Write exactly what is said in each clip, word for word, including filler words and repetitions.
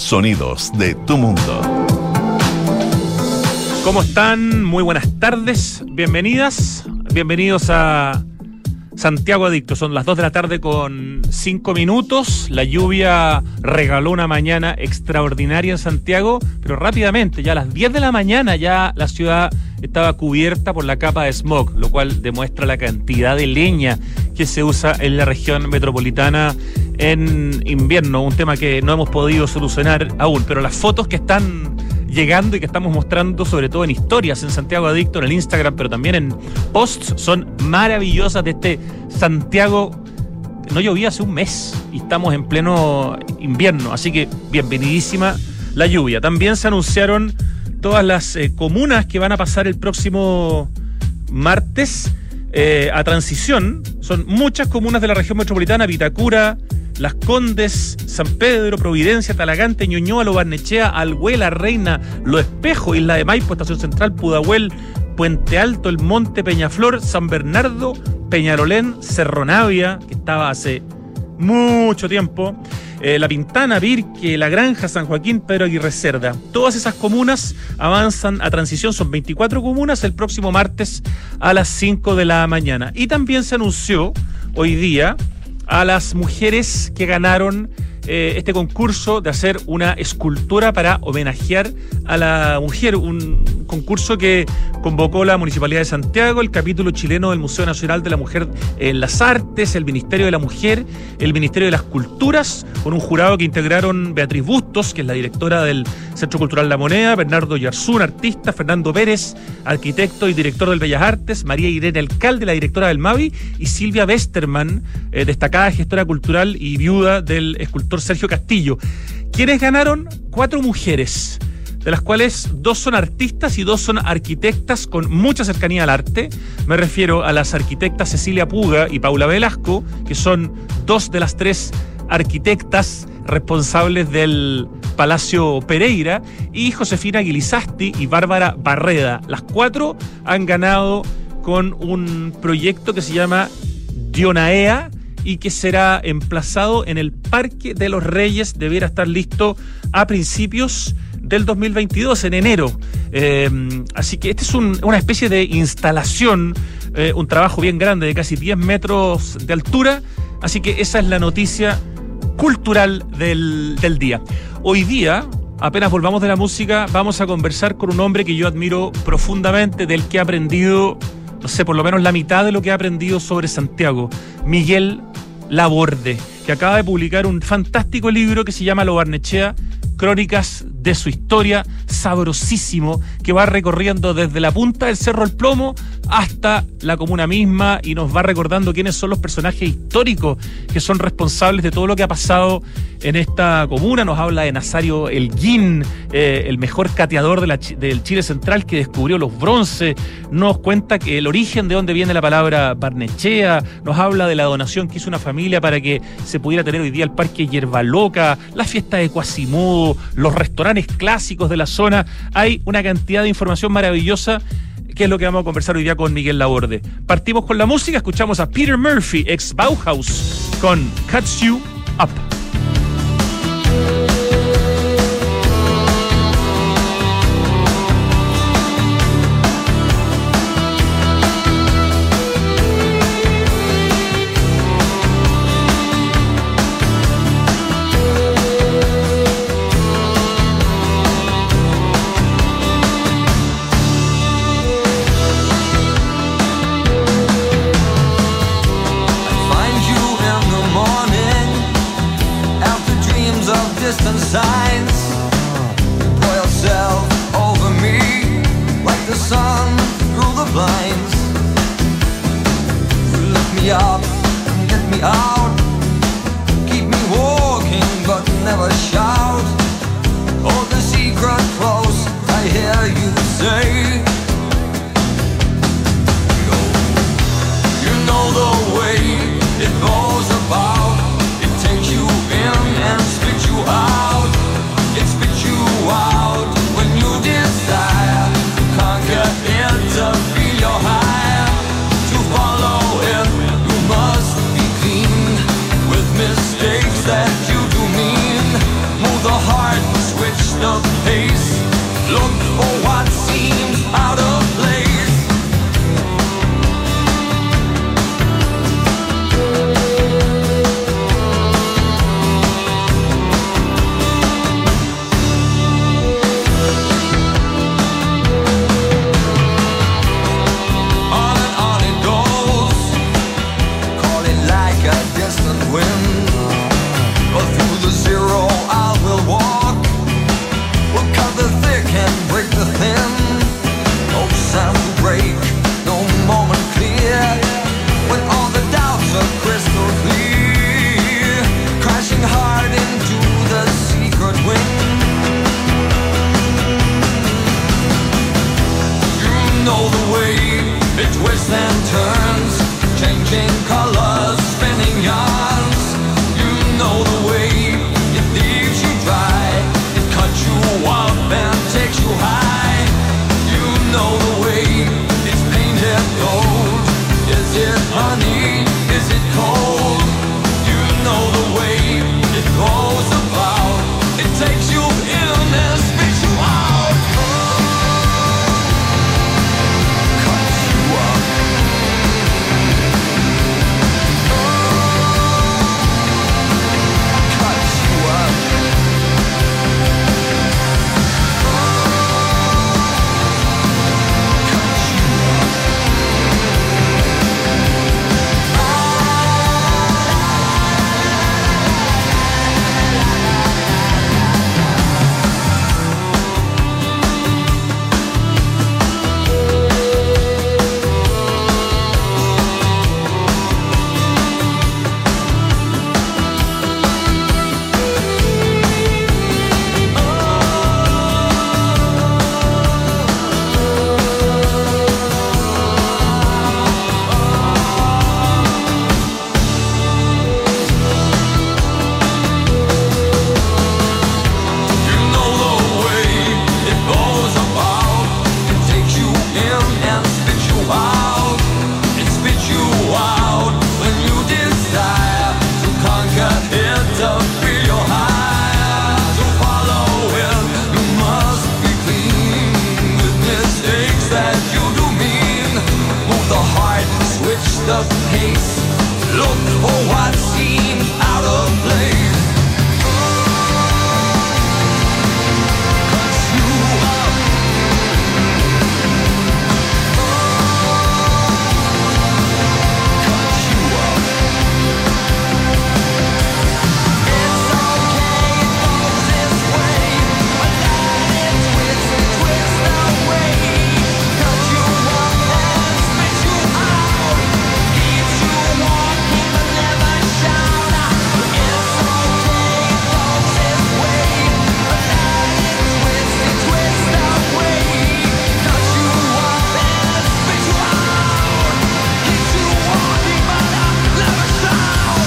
Sonidos de tu mundo. ¿Cómo están? Muy buenas tardes. Bienvenidas, bienvenidos a Santiago Adicto. Son las dos de la tarde con cinco minutos. La lluvia regaló una mañana extraordinaria en Santiago, pero rápidamente, ya a las diez de la mañana, ya la ciudad estaba cubierta por la capa de smog, lo cual demuestra la cantidad de leña que se usa en la región metropolitana en invierno, un tema que no hemos podido solucionar aún, pero las fotos que están llegando y que estamos mostrando, sobre todo en historias en Santiago Adicto, en el Instagram, pero también en posts, son maravillosas de este Santiago. No llovía hace un mes y estamos en pleno invierno, así que bienvenidísima la lluvia. También se anunciaron todas las eh, comunas que van a pasar el próximo martes eh, a transición. Son muchas comunas de la región metropolitana: Vitacura, Las Condes, San Pedro, Providencia, Talagante, Ñuñoa, Lo Barnechea, Alhuela, Reina, Lo Espejo, Isla de Maipo, Estación Central, Pudahuel, Puente Alto, El Monte, Peñaflor, San Bernardo, Peñarolén, Cerro Navia, que estaba hace mucho tiempo, eh, La Pintana, Pirque, La Granja, San Joaquín, Pedro Aguirre Cerda. Todas esas comunas avanzan a transición, son veinticuatro comunas, el próximo martes a las cinco de la mañana. Y también se anunció hoy día a las mujeres que ganaron eh, este concurso de hacer una escultura para homenajear a la mujer, un concurso que convocó la Municipalidad de Santiago, el capítulo chileno del Museo Nacional de la Mujer en las Artes, el Ministerio de la Mujer, el Ministerio de las Culturas, con un jurado que integraron Beatriz Bustos, que es la directora del Centro Cultural La Moneda, Bernardo Yarzún, artista, Fernando Pérez, arquitecto y director del Bellas Artes, María Irene Alcalde, la directora del MAVI, y Silvia Westerman, eh, destacada gestora cultural y viuda del escultor Sergio Castillo. ¿Quiénes ganaron? Cuatro mujeres, de las cuales dos son artistas y dos son arquitectas con mucha cercanía al arte. Me refiero a las arquitectas Cecilia Puga y Paula Velasco, que son dos de las tres arquitectas responsables del Palacio Pereira, y Josefina Guilizasti y Bárbara Barreda. Las cuatro han ganado con un proyecto que se llama Dionaea y que será emplazado en el Parque de los Reyes. Debiera estar listo a principios del dos mil veintidós, en enero. Eh, así que este es un, una especie de instalación, eh, un trabajo bien grande de casi diez metros de altura. Así que esa es la noticia cultural del, del día. Hoy día, apenas volvamos de la música, vamos a conversar con un hombre que yo admiro profundamente, del que he aprendido, no sé, por lo menos la mitad de lo que he aprendido sobre Santiago, Miguel Laborde, que acaba de publicar un fantástico libro que se llama Lo Barnechea, crónicas de su historia, sabrosísimo, que va recorriendo desde la punta del Cerro El Plomo hasta la comuna misma y nos va recordando quiénes son los personajes históricos que son responsables de todo lo que ha pasado en esta comuna. Nos habla de Nazario Elguín, eh, el mejor cateador de la, del Chile Central, que descubrió los bronces. Nos cuenta que el origen de dónde viene la palabra Barnechea. Nos habla de la donación que hizo una familia para que se pudiera tener hoy día el Parque Hierba Loca, la fiesta de Quasimodo, los restaurantes clásicos de la zona. Hay una cantidad de información maravillosa, que es lo que vamos a conversar hoy día con Miguel Laborde. Partimos con la música, escuchamos a Peter Murphy, ex Bauhaus, con Cuts You Up. That you do mean, move of pace. Look for what seems out of place. On and on it goes, caught it like a distant wind. But through the zero I will walk. We'll cut the thick and break the thin. No sound to break, no moment clear. When all the doubts are crystal clear, crashing hard into the secret wind. You know the way it twists and turns, changing colors, spinning yarns. You know the way it leaves you dry, it cuts you up and takes you high. You know the way it's painted gold. Is it honey? Is it cold? You know the way it goes about. It takes you in and spits you out. Cuts you up. Cuts you up. You know the way it goes about. It takes you in and spits you out. It spits you out when you desire to conquer it, to feel your high. To follow it, you must be clean with mistakes that you do mean. Move the heart, switch the pace. Look for what seems out of place. Cuts you up. Cuts you up. It's okay, it goes this way. But let it twist and twist away. Cuts you up and spits you out. Keeps you walking but never shout out. It's okay, it goes this way. But let it twist and twist away. Cuts you up and spits you out. Keeps you walking but never shout.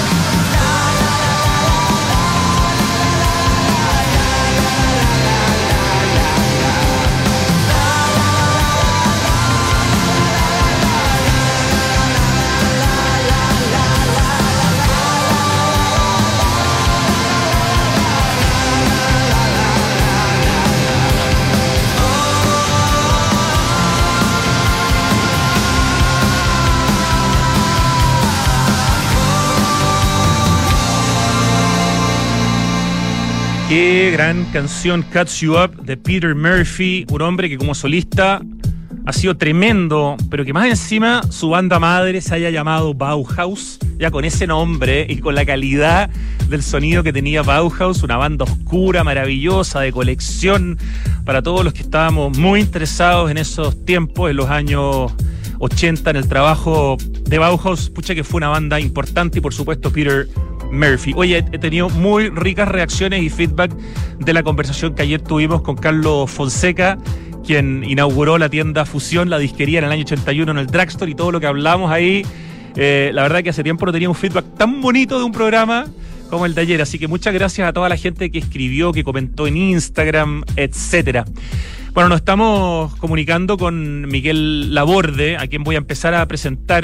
Qué gran canción, Cuts You Up, de Peter Murphy, un hombre que como solista ha sido tremendo, pero que más encima su banda madre se haya llamado Bauhaus, ya con ese nombre y con la calidad del sonido que tenía Bauhaus, una banda oscura, maravillosa, de colección, para todos los que estábamos muy interesados en esos tiempos, en los años ochenta, en el trabajo de Bauhaus. Pucha que fue una banda importante, y por supuesto Peter Murphy. Oye, he tenido muy ricas reacciones y feedback de la conversación que ayer tuvimos con Carlos Fonseca, quien inauguró la tienda Fusión, la disquería, en el año ochenta y uno en el Drugstore, y todo lo que hablamos ahí. Eh, la verdad que hace tiempo no teníamos un feedback tan bonito de un programa como el de ayer, así que muchas gracias a toda la gente que escribió, que comentó en Instagram, etcétera. Bueno, nos estamos comunicando con Miguel Laborde, a quien voy a empezar a presentar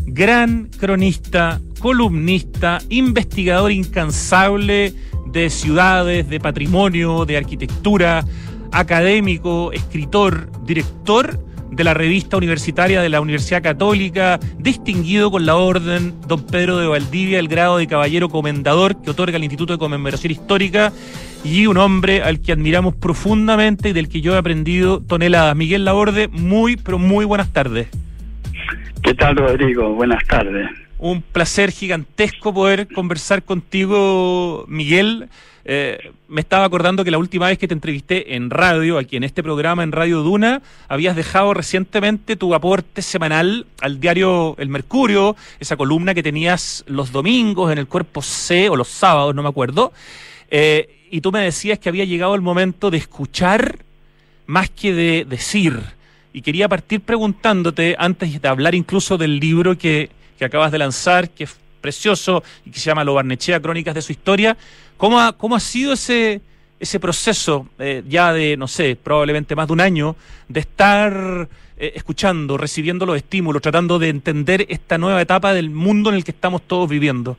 gran cronista, columnista, investigador incansable de ciudades, de patrimonio, de arquitectura, académico, escritor, director de la revista universitaria de la Universidad Católica, distinguido con la Orden Don Pedro de Valdivia, el grado de caballero comendador que otorga el Instituto de Conmemoración Histórica, y un hombre al que admiramos profundamente y del que yo he aprendido toneladas. Miguel Laborde, muy, pero muy buenas tardes. ¿Qué tal, Rodrigo? Buenas tardes. Un placer gigantesco poder conversar contigo, Miguel. Eh, me estaba acordando que la última vez que te entrevisté en radio, aquí en este programa, en Radio Duna, habías dejado recientemente tu aporte semanal al diario El Mercurio, esa columna que tenías los domingos en el Cuerpo C, o los sábados, no me acuerdo, eh, y tú me decías que había llegado el momento de escuchar más que de decir. Y quería partir preguntándote, antes de hablar incluso del libro que, que acabas de lanzar, que es precioso y que se llama Lo Barnechea, Crónicas de su Historia, ¿cómo ha, cómo ha sido ese, ese proceso eh, ya de, no sé, probablemente más de un año, de estar eh, escuchando, recibiendo los estímulos, tratando de entender esta nueva etapa del mundo en el que estamos todos viviendo?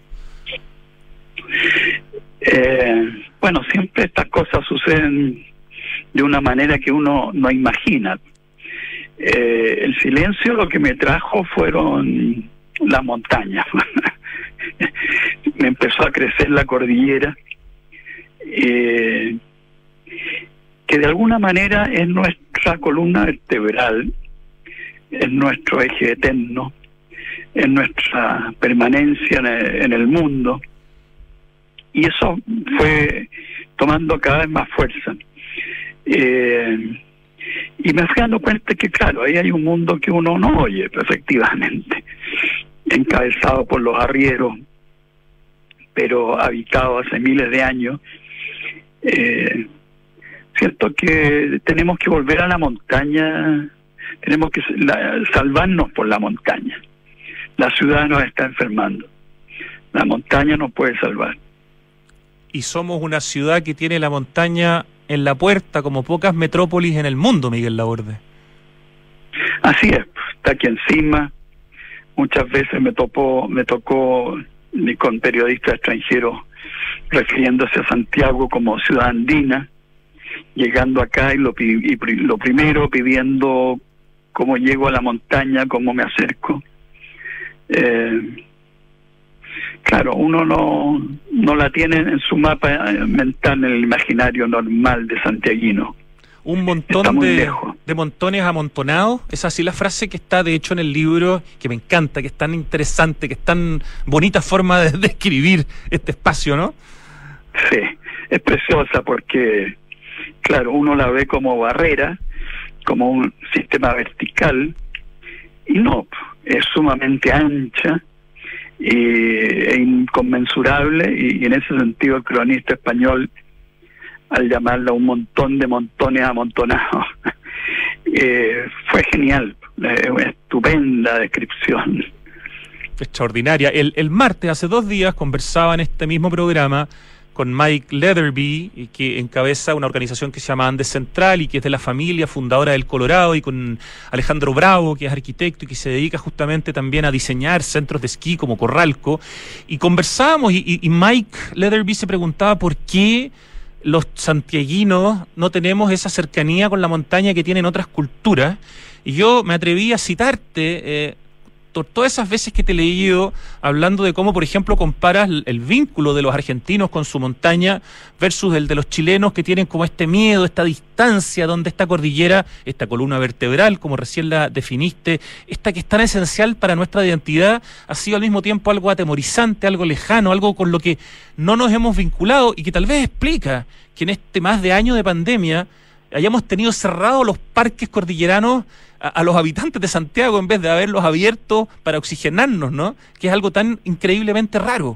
Eh, bueno, siempre estas cosas suceden de una manera que uno no imagina. Eh, el silencio lo que me trajo fueron las montañas. Me empezó a crecer la cordillera, eh, que de alguna manera es nuestra columna vertebral, es nuestro eje eterno, es nuestra permanencia en el, en el mundo, y eso fue tomando cada vez más fuerza. Eh, y me fui dando cuenta que, claro, ahí hay un mundo que uno no oye, efectivamente, encabezado por los arrieros, pero habitado hace miles de años. Eh, siento que tenemos que volver a la montaña, tenemos que la, salvarnos por la montaña. La ciudad nos está enfermando, la montaña nos puede salvar. Y somos una ciudad que tiene la montaña en la puerta, como pocas metrópolis en el mundo, Miguel Laborde. Así es, está aquí encima. Muchas veces me topó, me tocó con periodistas extranjeros refiriéndose a Santiago como ciudad andina, llegando acá y lo, y lo primero pidiendo cómo llego a la montaña, cómo me acerco. Eh, claro, uno no, no la tiene en su mapa mental, en el imaginario normal de santiaguino. Un montón de, de montones amontonados. Esa sí la frase que está de hecho en el libro, que me encanta, que es tan interesante, que es tan bonita forma de describir este espacio, ¿no? Sí, es preciosa porque, claro, uno la ve como barrera, como un sistema vertical, y no, es sumamente ancha y, e inconmensurable, y, y en ese sentido el cronista español, al llamarla un montón de montones amontonados, eh, fue genial, eh, una estupenda descripción. Extraordinaria. El, el martes, hace dos días, conversaba en este mismo programa con Mike Leatherby, que encabeza una organización que se llama Andes Central y que es de la familia fundadora del Colorado, y con Alejandro Bravo, que es arquitecto y que se dedica justamente también a diseñar centros de esquí como Corralco, y conversábamos, y, y, y Mike Leatherby se preguntaba por qué los santiaguinos no tenemos esa cercanía con la montaña que tienen otras culturas. Y yo me atreví a citarte eh, todas esas veces que te he leído hablando de cómo, por ejemplo, comparas el, el vínculo de los argentinos con su montaña versus el de los chilenos, que tienen como este miedo, esta distancia, donde esta cordillera, esta columna vertebral, como recién la definiste, esta que es tan esencial para nuestra identidad, ha sido al mismo tiempo algo atemorizante, algo lejano, algo con lo que no nos hemos vinculado, y que tal vez explica que en este más de año de pandemia hayamos tenido cerrados los parques cordilleranos a, a los habitantes de Santiago en vez de haberlos abiertos para oxigenarnos, ¿no? Que es algo tan increíblemente raro.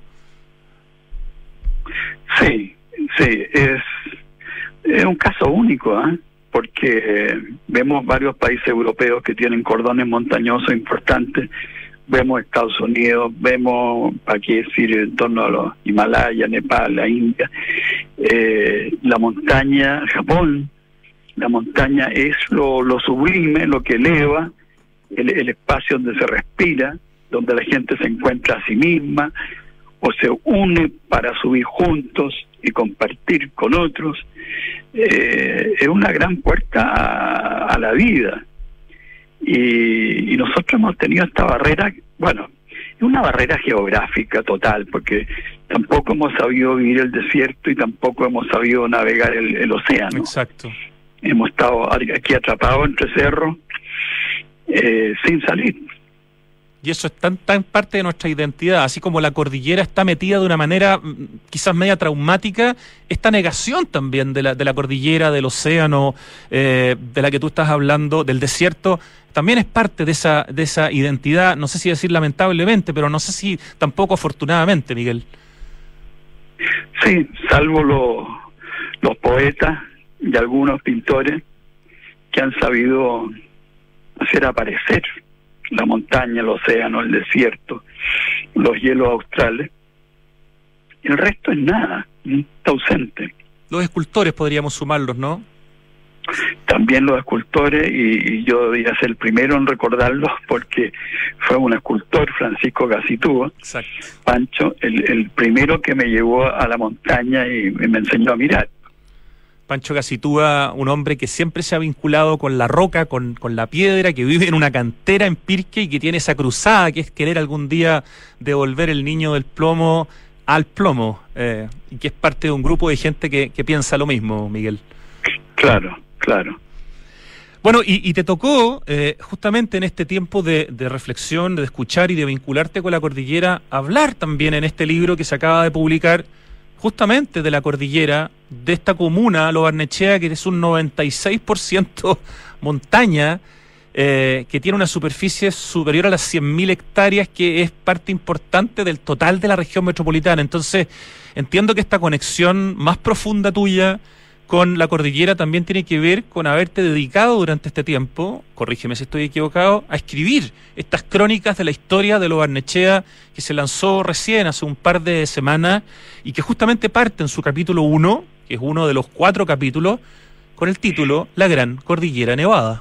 Sí, sí, es, es un caso único, ¿eh? Porque eh, vemos varios países europeos que tienen cordones montañosos importantes, vemos Estados Unidos, vemos, para qué decir, en torno a los Himalayas, Nepal, la India, eh, la montaña, Japón. La montaña es lo, lo sublime, lo que eleva, el, el espacio donde se respira, donde la gente se encuentra a sí misma o se une para subir juntos y compartir con otros. Eh, es una gran puerta a, a la vida. Y, y nosotros hemos tenido esta barrera, bueno, es una barrera geográfica total, porque tampoco hemos sabido vivir el desierto y tampoco hemos sabido navegar el, el océano. Exacto. Hemos estado aquí atrapados entre cerros, eh, sin salir. Y eso es tan, tan parte de nuestra identidad, así como la cordillera está metida de una manera mm, quizás media traumática, esta negación también de la, de la cordillera, del océano, eh, de la que tú estás hablando, del desierto, también es parte de esa, de esa identidad, no sé si decir lamentablemente, pero no sé si tampoco afortunadamente, Miguel. Sí, salvo los, los poetas y algunos pintores que han sabido hacer aparecer la montaña, el océano, el desierto, los hielos australes. El resto es nada, está ausente. Los escultores podríamos sumarlos, ¿no? También los escultores, y, y yo debería ser el primero en recordarlos porque fue un escultor, Francisco Gacitúa, Exacto. Pancho, el, el primero que me llevó a la montaña y me enseñó a mirar. Pancho Gacitúa, un hombre que siempre se ha vinculado con la roca, con, con la piedra, que vive en una cantera en Pirque y que tiene esa cruzada que es querer algún día devolver el niño del plomo al plomo, eh, y que es parte de un grupo de gente que, que piensa lo mismo, Miguel. Claro, claro. Bueno, y, y te tocó eh, justamente en este tiempo de, de reflexión, de escuchar y de vincularte con la cordillera, hablar también en este libro que se acaba de publicar, justamente de la cordillera, de esta comuna, Lo Barnechea, que es un noventa y seis por ciento montaña, eh, que tiene una superficie superior a las cien mil hectáreas, que es parte importante del total de la región metropolitana. Entonces, entiendo que esta conexión más profunda tuya con la cordillera también tiene que ver con haberte dedicado durante este tiempo, corrígeme si estoy equivocado, a escribir estas crónicas de la historia de Lo Barnechea, que se lanzó recién hace un par de semanas y que justamente parte en su capítulo uno, que es uno de los cuatro capítulos, con el título La Gran Cordillera Nevada.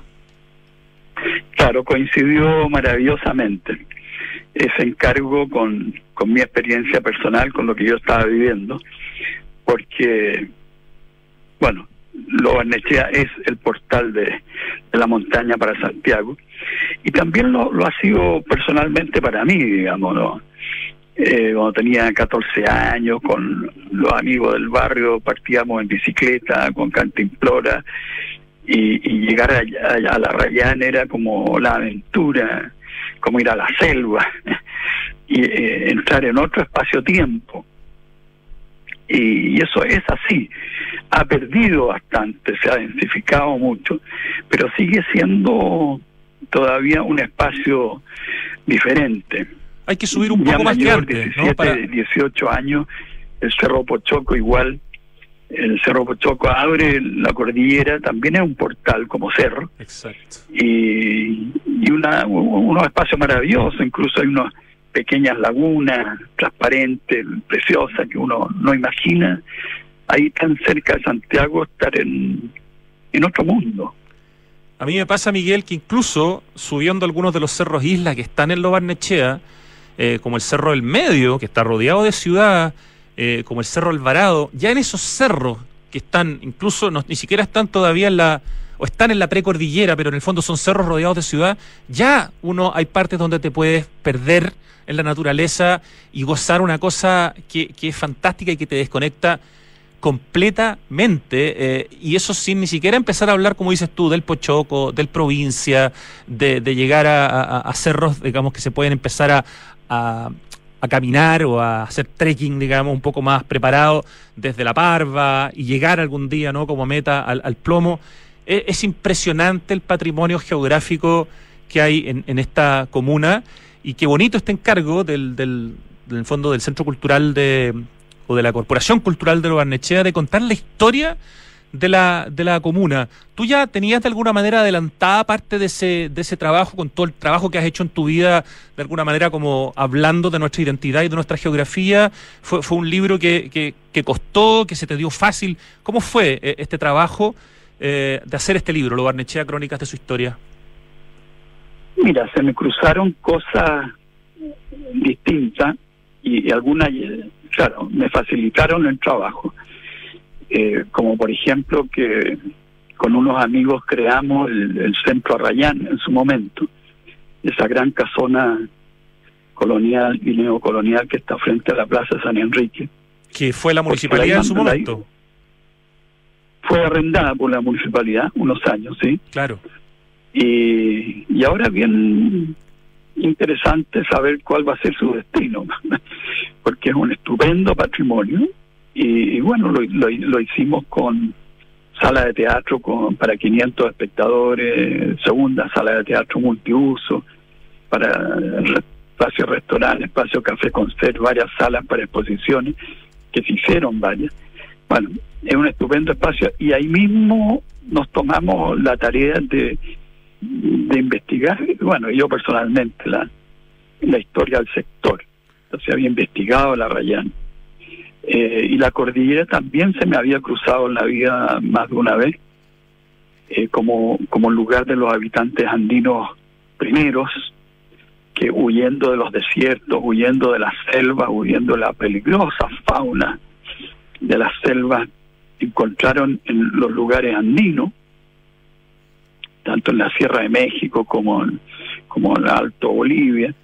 Claro, coincidió maravillosamente ese encargo con, con mi experiencia personal, con lo que yo estaba viviendo, porque, bueno, Lo Barnechea es el portal de, de la montaña para Santiago, y también lo, lo ha sido personalmente para mí, digamos, ¿no? Eh, cuando tenía catorce años, con los amigos del barrio, partíamos en bicicleta con cantimplora, y, y llegar allá, a la Rayana era como la aventura, como ir a la selva, y eh, entrar en otro espacio-tiempo. Y, y eso es así, ha perdido bastante, se ha densificado mucho, pero sigue siendo todavía un espacio diferente. Hay que subir un Ya poco más que mayor, antes, diecisiete, ¿no? Para... dieciocho años, el Cerro Pochoco igual, el Cerro Pochoco abre la cordillera, también es un portal como cerro, Exacto. y, y una, unos espacios maravillosos, incluso hay unas pequeñas lagunas transparentes, preciosas, que uno no imagina, ahí tan cerca de Santiago, estar en, en otro mundo. A mí me pasa, Miguel, que incluso subiendo algunos de los cerros isla que están en Lo Barnechea, eh, como el Cerro del Medio, que está rodeado de ciudad, eh, como el Cerro Alvarado, ya en esos cerros que están, incluso no, ni siquiera están todavía en la, o están en la precordillera, pero en el fondo son cerros rodeados de ciudad, ya uno hay partes donde te puedes perder en la naturaleza y gozar una cosa que, que es fantástica y que te desconecta completamente, eh, y eso sin ni siquiera empezar a hablar, como dices tú, del Pochoco, del provincia, de, de llegar a, a, a cerros, digamos, que se pueden empezar a, a, a caminar o a hacer trekking, digamos, un poco más preparado desde La Parva y llegar algún día, ¿no?, como meta al, al plomo. Es, es impresionante el patrimonio geográfico que hay en, en esta comuna, y qué bonito este encargo del, del, del fondo del Centro Cultural de o de la Corporación Cultural de Lo Barnechea, de contar la historia de la de la comuna. ¿Tú ya tenías de alguna manera adelantada parte de ese de ese trabajo, con todo el trabajo que has hecho en tu vida, de alguna manera como hablando de nuestra identidad y de nuestra geografía? ¿Fue, fue un libro que, que, que costó, que se te dio fácil? ¿Cómo fue eh, este trabajo eh, de hacer este libro, Lo Barnechea, Crónicas de su Historia? Mira, se me cruzaron cosas distintas y, y algunas, eh, claro, me facilitaron el trabajo. Eh, como por ejemplo que con unos amigos creamos el, el Centro Arrayán en su momento, esa gran casona colonial y neocolonial que está frente a la Plaza San Enrique. Que fue la municipalidad en su momento. Fue arrendada por la municipalidad unos años, sí. Claro. Y, y ahora bien interesante saber cuál va a ser su destino, porque es un estupendo patrimonio y, y bueno, lo, lo, lo hicimos con sala de teatro con para quinientos espectadores, segunda sala de teatro multiuso, para re, espacio restaurante, espacio café concert, varias salas para exposiciones, que se hicieron varias. Bueno, es un estupendo espacio y ahí mismo nos tomamos la tarea de, de investigar, bueno, yo personalmente, la, la historia del sector. Entonces había investigado la Arrayán. Eh, y la cordillera también se me había cruzado en la vida más de una vez, eh, como, como lugar de los habitantes andinos primeros, que huyendo de los desiertos, huyendo de las selvas, huyendo de la peligrosa fauna de las selvas, encontraron en los lugares andinos, tanto en la Sierra de México como en, como en el Alto Bolivia.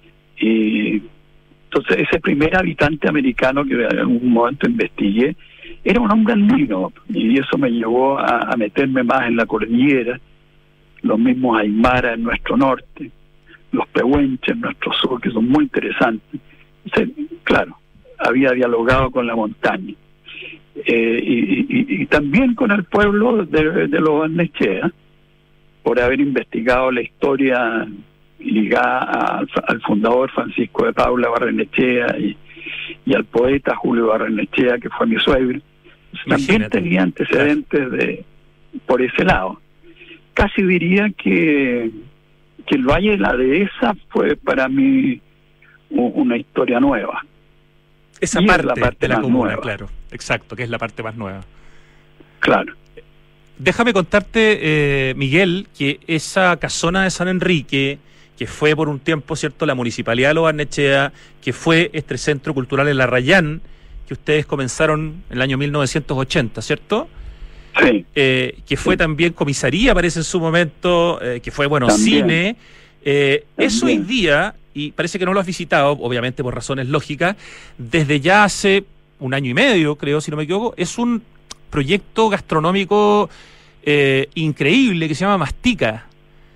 Y entonces ese primer habitante americano que en algún momento investigué era un hombre andino, y eso me llevó a, a meterme más en la cordillera, los mismos Aymara en nuestro norte, los Pehuenches en nuestro sur, que son muy interesantes. Entonces, claro, había dialogado con la montaña. Eh, y, y, y también con el pueblo de, de los Barnechea, por haber investigado la historia ligada al, al fundador Francisco de Paula Barrenechea y, y al poeta Julio Barrenechea, que fue mi suegro. También tenía antecedentes de por ese lado. Casi diría que, que el Valle de la Dehesa fue para mí una historia nueva. Esa Y parte, la parte de la más comuna, nueva. claro, exacto, que es la parte más nueva. Claro. Déjame contarte, eh, Miguel, que esa casona de San Enrique, que fue por un tiempo, ¿cierto?, la Municipalidad de Lo Barnechea, que fue este centro cultural en La Arrayán, que ustedes comenzaron en el año mil novecientos ochenta, ¿cierto? Sí. Eh, que fue Sí. también comisaría, parece en su momento, eh, que fue, bueno, También. cine. Eh, eso hoy También. día, y parece que no lo has visitado, obviamente por razones lógicas, desde ya hace un año y medio, creo, si no me equivoco, es un proyecto gastronómico eh, increíble que se llama Mastica.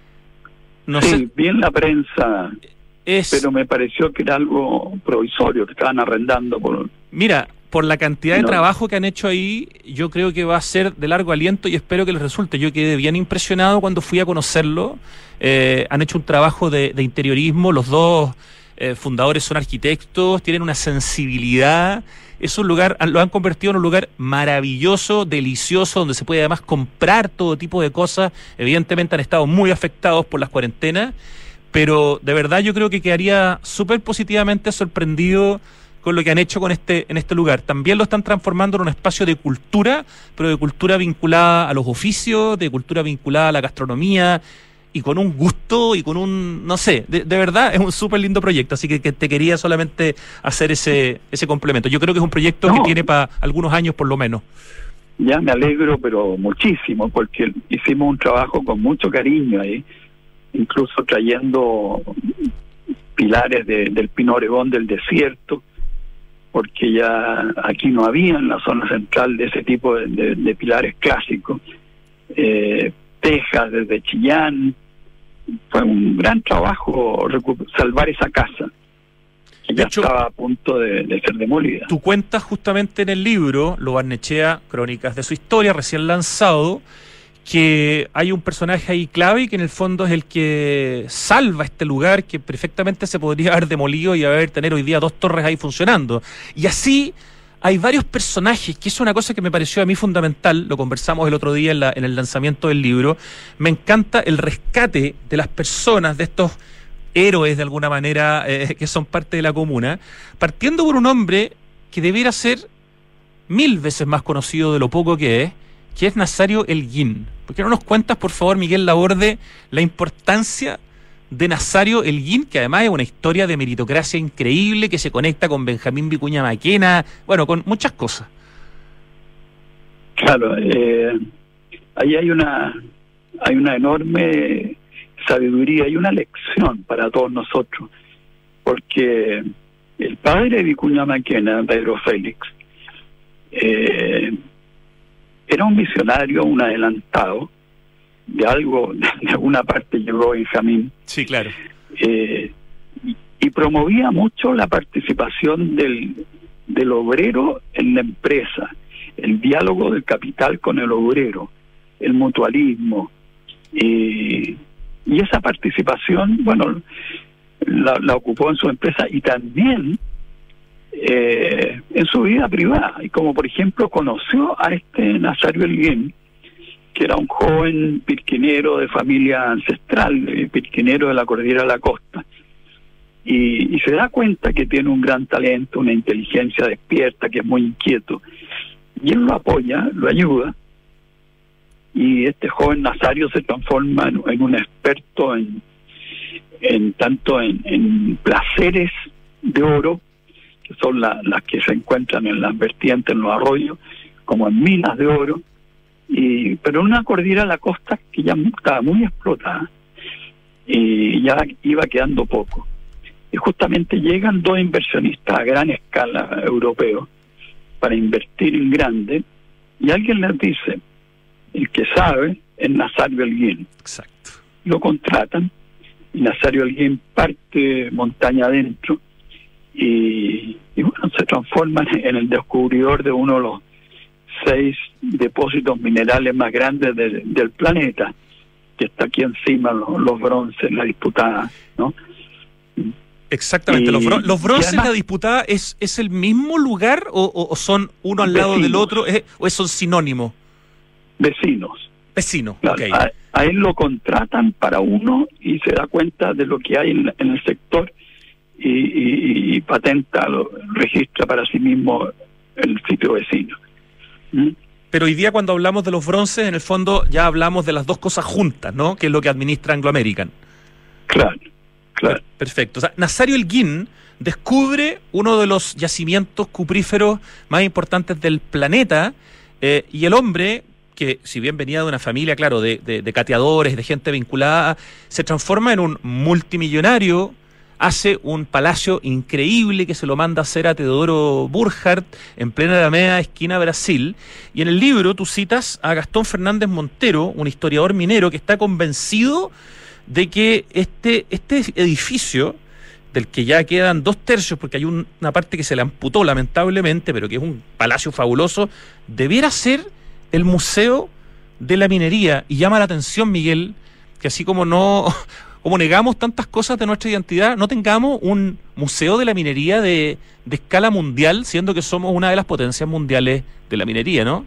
No sí, sé, vi en la prensa, es... pero me pareció que era algo provisorio, que estaban arrendando por... Mira, por la cantidad de No. trabajo que han hecho ahí, yo creo que va a ser de largo aliento y espero que les resulte. Yo quedé bien impresionado cuando fui a conocerlo. Eh, han hecho un trabajo de, de interiorismo, los dos eh, fundadores son arquitectos, tienen una sensibilidad. Es un lugar, han- lo han convertido en un lugar maravilloso, delicioso, donde se puede además comprar todo tipo de cosas. Evidentemente han estado muy afectados por las cuarentenas, pero de verdad yo creo que quedaría súper positivamente sorprendido con lo que han hecho con este en este lugar. También lo están transformando en un espacio de cultura, pero de cultura vinculada a los oficios, de cultura vinculada a la gastronomía, y con un gusto y con un, no sé, de, de verdad es un súper lindo proyecto, así que, que te quería solamente hacer ese ese complemento. Yo creo que es un proyecto No. que tiene para algunos años por lo menos. Ya me alegro, pero muchísimo, porque hicimos un trabajo con mucho cariño ahí, incluso trayendo pilares de, del pino oregón del desierto, porque ya aquí no había en la zona central de ese tipo de, de- de pilares clásicos. Eh, tejas desde Chillán. Fue un gran trabajo recu- salvar esa casa, que De ya hecho, estaba a punto de, de ser demolida. Tú cuentas justamente en el libro, Lo Barnechea, Crónicas de su historia, recién lanzado, que hay un personaje ahí clave que en el fondo es el que salva este lugar que perfectamente se podría haber demolido y haber tener hoy día dos torres ahí funcionando. Y así hay varios personajes, que es una cosa que me pareció a mí fundamental, lo conversamos el otro día en, la, en el lanzamiento del libro. Me encanta el rescate de las personas, de estos héroes de alguna manera, eh, que son parte de la comuna, partiendo por un hombre que debiera ser mil veces más conocido de lo poco que es, que es Nazario Elguín. ¿Por qué no nos cuentas, por favor, Miguel Laborde, la importancia de Nazario Elguín, que además es una historia de meritocracia increíble, que se conecta con Benjamín Vicuña Maquena, bueno, con muchas cosas. Claro, eh, ahí hay una hay una enorme sabiduría y una lección para todos nosotros, porque el padre de Vicuña Maquena, Pedro Félix, eh, era un visionario, un adelantado, de algo, de alguna parte llegó Benjamín. Sí, claro. Eh, y, y promovía mucho la participación del, del obrero en la empresa, el diálogo del capital con el obrero, el mutualismo. Eh, y esa participación, bueno, la, la ocupó en su empresa y también eh, en su vida privada. Y como por ejemplo conoció a este Nazario Elguín, que era un joven pirquinero de familia ancestral, eh, pirquinero de la Cordillera de la Costa, y, y se da cuenta que tiene un gran talento, una inteligencia despierta, que es muy inquieto, y él lo apoya, lo ayuda, y este joven Nazario se transforma en, en un experto en, en tanto en, en placeres de oro, que son la, las que se encuentran en las vertientes, en los arroyos, como en minas de oro, y pero en una cordillera de la costa que ya estaba muy explotada y ya iba quedando poco. Y justamente llegan dos inversionistas a gran escala europeos para invertir en grande, y alguien les dice, el que sabe es Nazario Elguín. Exacto. Lo contratan y Nazario Elguín parte montaña adentro y, y bueno, se transforma en el descubridor de uno de los seis depósitos minerales más grandes de, del planeta, que está aquí encima, los, los bronces, la disputada, ¿no? Exactamente, y, los, bron los bronces además, de la disputada, ¿es, es el mismo lugar o, o, o son uno al lado vecinos, del otro, ¿Es, o son sinónimos? Vecinos. Vecinos, Claro, ok. a, a él lo contratan para uno y se da cuenta de lo que hay en, en el sector y, y, y patenta, lo registra para sí mismo el sitio vecino. ¿Mm? Pero hoy día cuando hablamos de los bronces, en el fondo ya hablamos de las dos cosas juntas, ¿no? Que es lo que administra Anglo American. Claro, claro. Perfecto. O sea, Nazario Elguín descubre uno de los yacimientos cupríferos más importantes del planeta, eh, y el hombre, que si bien venía de una familia, claro, de, de, de cateadores, de gente vinculada, se transforma en un multimillonario, hace un palacio increíble que se lo manda a hacer a Teodoro Burkhardt en plena Alameda, esquina Brasil, y en el libro tú citas a Gastón Fernández Montero, un historiador minero que está convencido de que este, este edificio, del que ya quedan dos tercios, porque hay un, una parte que se le amputó lamentablemente, pero que es un palacio fabuloso, debiera ser el Museo de la Minería. Y llama la atención, Miguel, que así como no... como negamos tantas cosas de nuestra identidad, no tengamos un museo de la minería de, de escala mundial, siendo que somos una de las potencias mundiales de la minería, ¿no?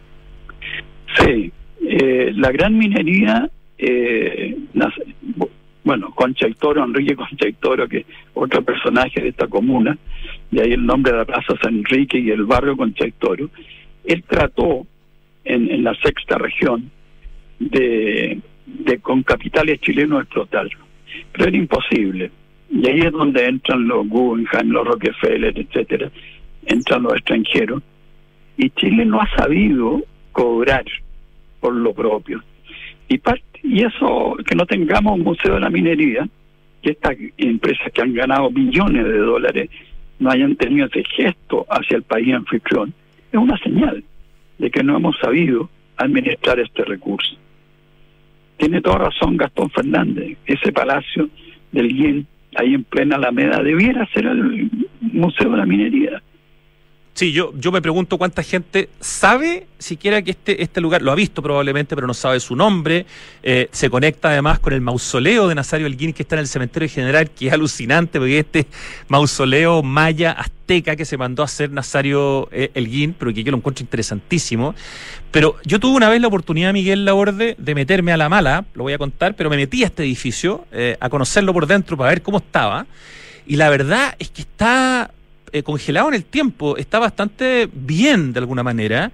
Sí, eh, la gran minería, eh, nace, bueno, Concha y Toro, Enrique Concha y Toro, que es otro personaje de esta comuna, de ahí el nombre de la Plaza San Enrique y el barrio Concha y Toro, él trató en, en la sexta región de... de con capitales chilenos explotarlo, pero era imposible, y ahí es donde entran los Guggenheim, los Rockefeller, etcétera, entran los extranjeros, y Chile no ha sabido cobrar por lo propio, y parte, y eso, que no tengamos un museo de la minería, que estas empresas que han ganado billones de dólares no hayan tenido ese gesto hacia el país anfitrión, es una señal de que no hemos sabido administrar este recurso. Tiene toda razón Gastón Fernández, ese palacio del Elguín, ahí en plena Alameda, debiera ser el Museo de la Minería. Sí, yo, yo me pregunto cuánta gente sabe siquiera que este, este lugar, lo ha visto probablemente, pero no sabe su nombre. Eh, se conecta además con el mausoleo de Nazario Elguín, que está en el cementerio general, que es alucinante, porque este mausoleo maya azteca que se mandó a hacer Nazario eh, Elguín, pero que yo lo encuentro interesantísimo. Pero yo tuve una vez la oportunidad, Miguel Laborde, de meterme a la mala, lo voy a contar, pero me metí a este edificio, eh, a conocerlo por dentro para ver cómo estaba, y la verdad es que está... Eh, congelado en el tiempo, está bastante bien de alguna manera,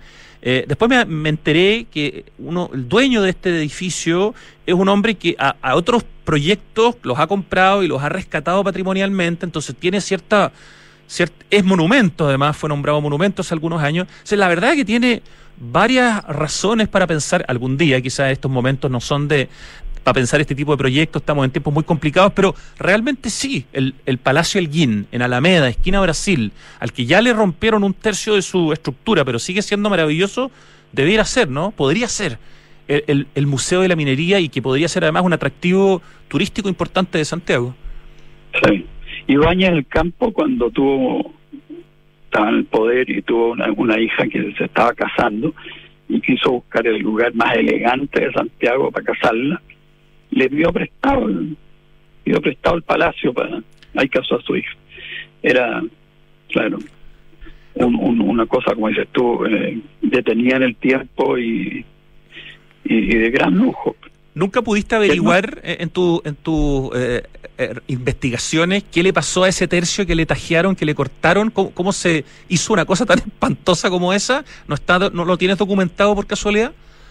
Eh, después me, me enteré que uno, el dueño de este edificio es un hombre que a, a otros proyectos los ha comprado y los ha rescatado patrimonialmente, entonces tiene cierta, cierta es monumento, además fue nombrado monumento hace algunos años. O sea, la verdad es que tiene varias razones para pensar algún día, quizás estos momentos no son de para pensar este tipo de proyectos, estamos en tiempos muy complicados, pero realmente sí, el, el Palacio Elguín, en Alameda, esquina Brasil, al que ya le rompieron un tercio de su estructura, pero sigue siendo maravilloso, debiera ser, ¿no? Podría ser el, el, el Museo de la Minería y que podría ser además un atractivo turístico importante de Santiago. Sí. Ibáñez del Campo, cuando tuvo, estaba en el poder y tuvo una, una hija que se estaba casando y quiso buscar el lugar más elegante de Santiago para casarla, le dio prestado el, dio prestado el palacio para ahí casó a su hija. Era, claro, un, un, una cosa, como dices tú, eh, detenida en el tiempo y, y, y de gran lujo. ¿Nunca pudiste averiguar eh, en tu en tus eh, eh, investigaciones qué le pasó a ese tercio que le tajearon, que le cortaron? ¿Cómo, cómo se hizo una cosa tan espantosa como esa? ¿No está, no lo tienes documentado por casualidad?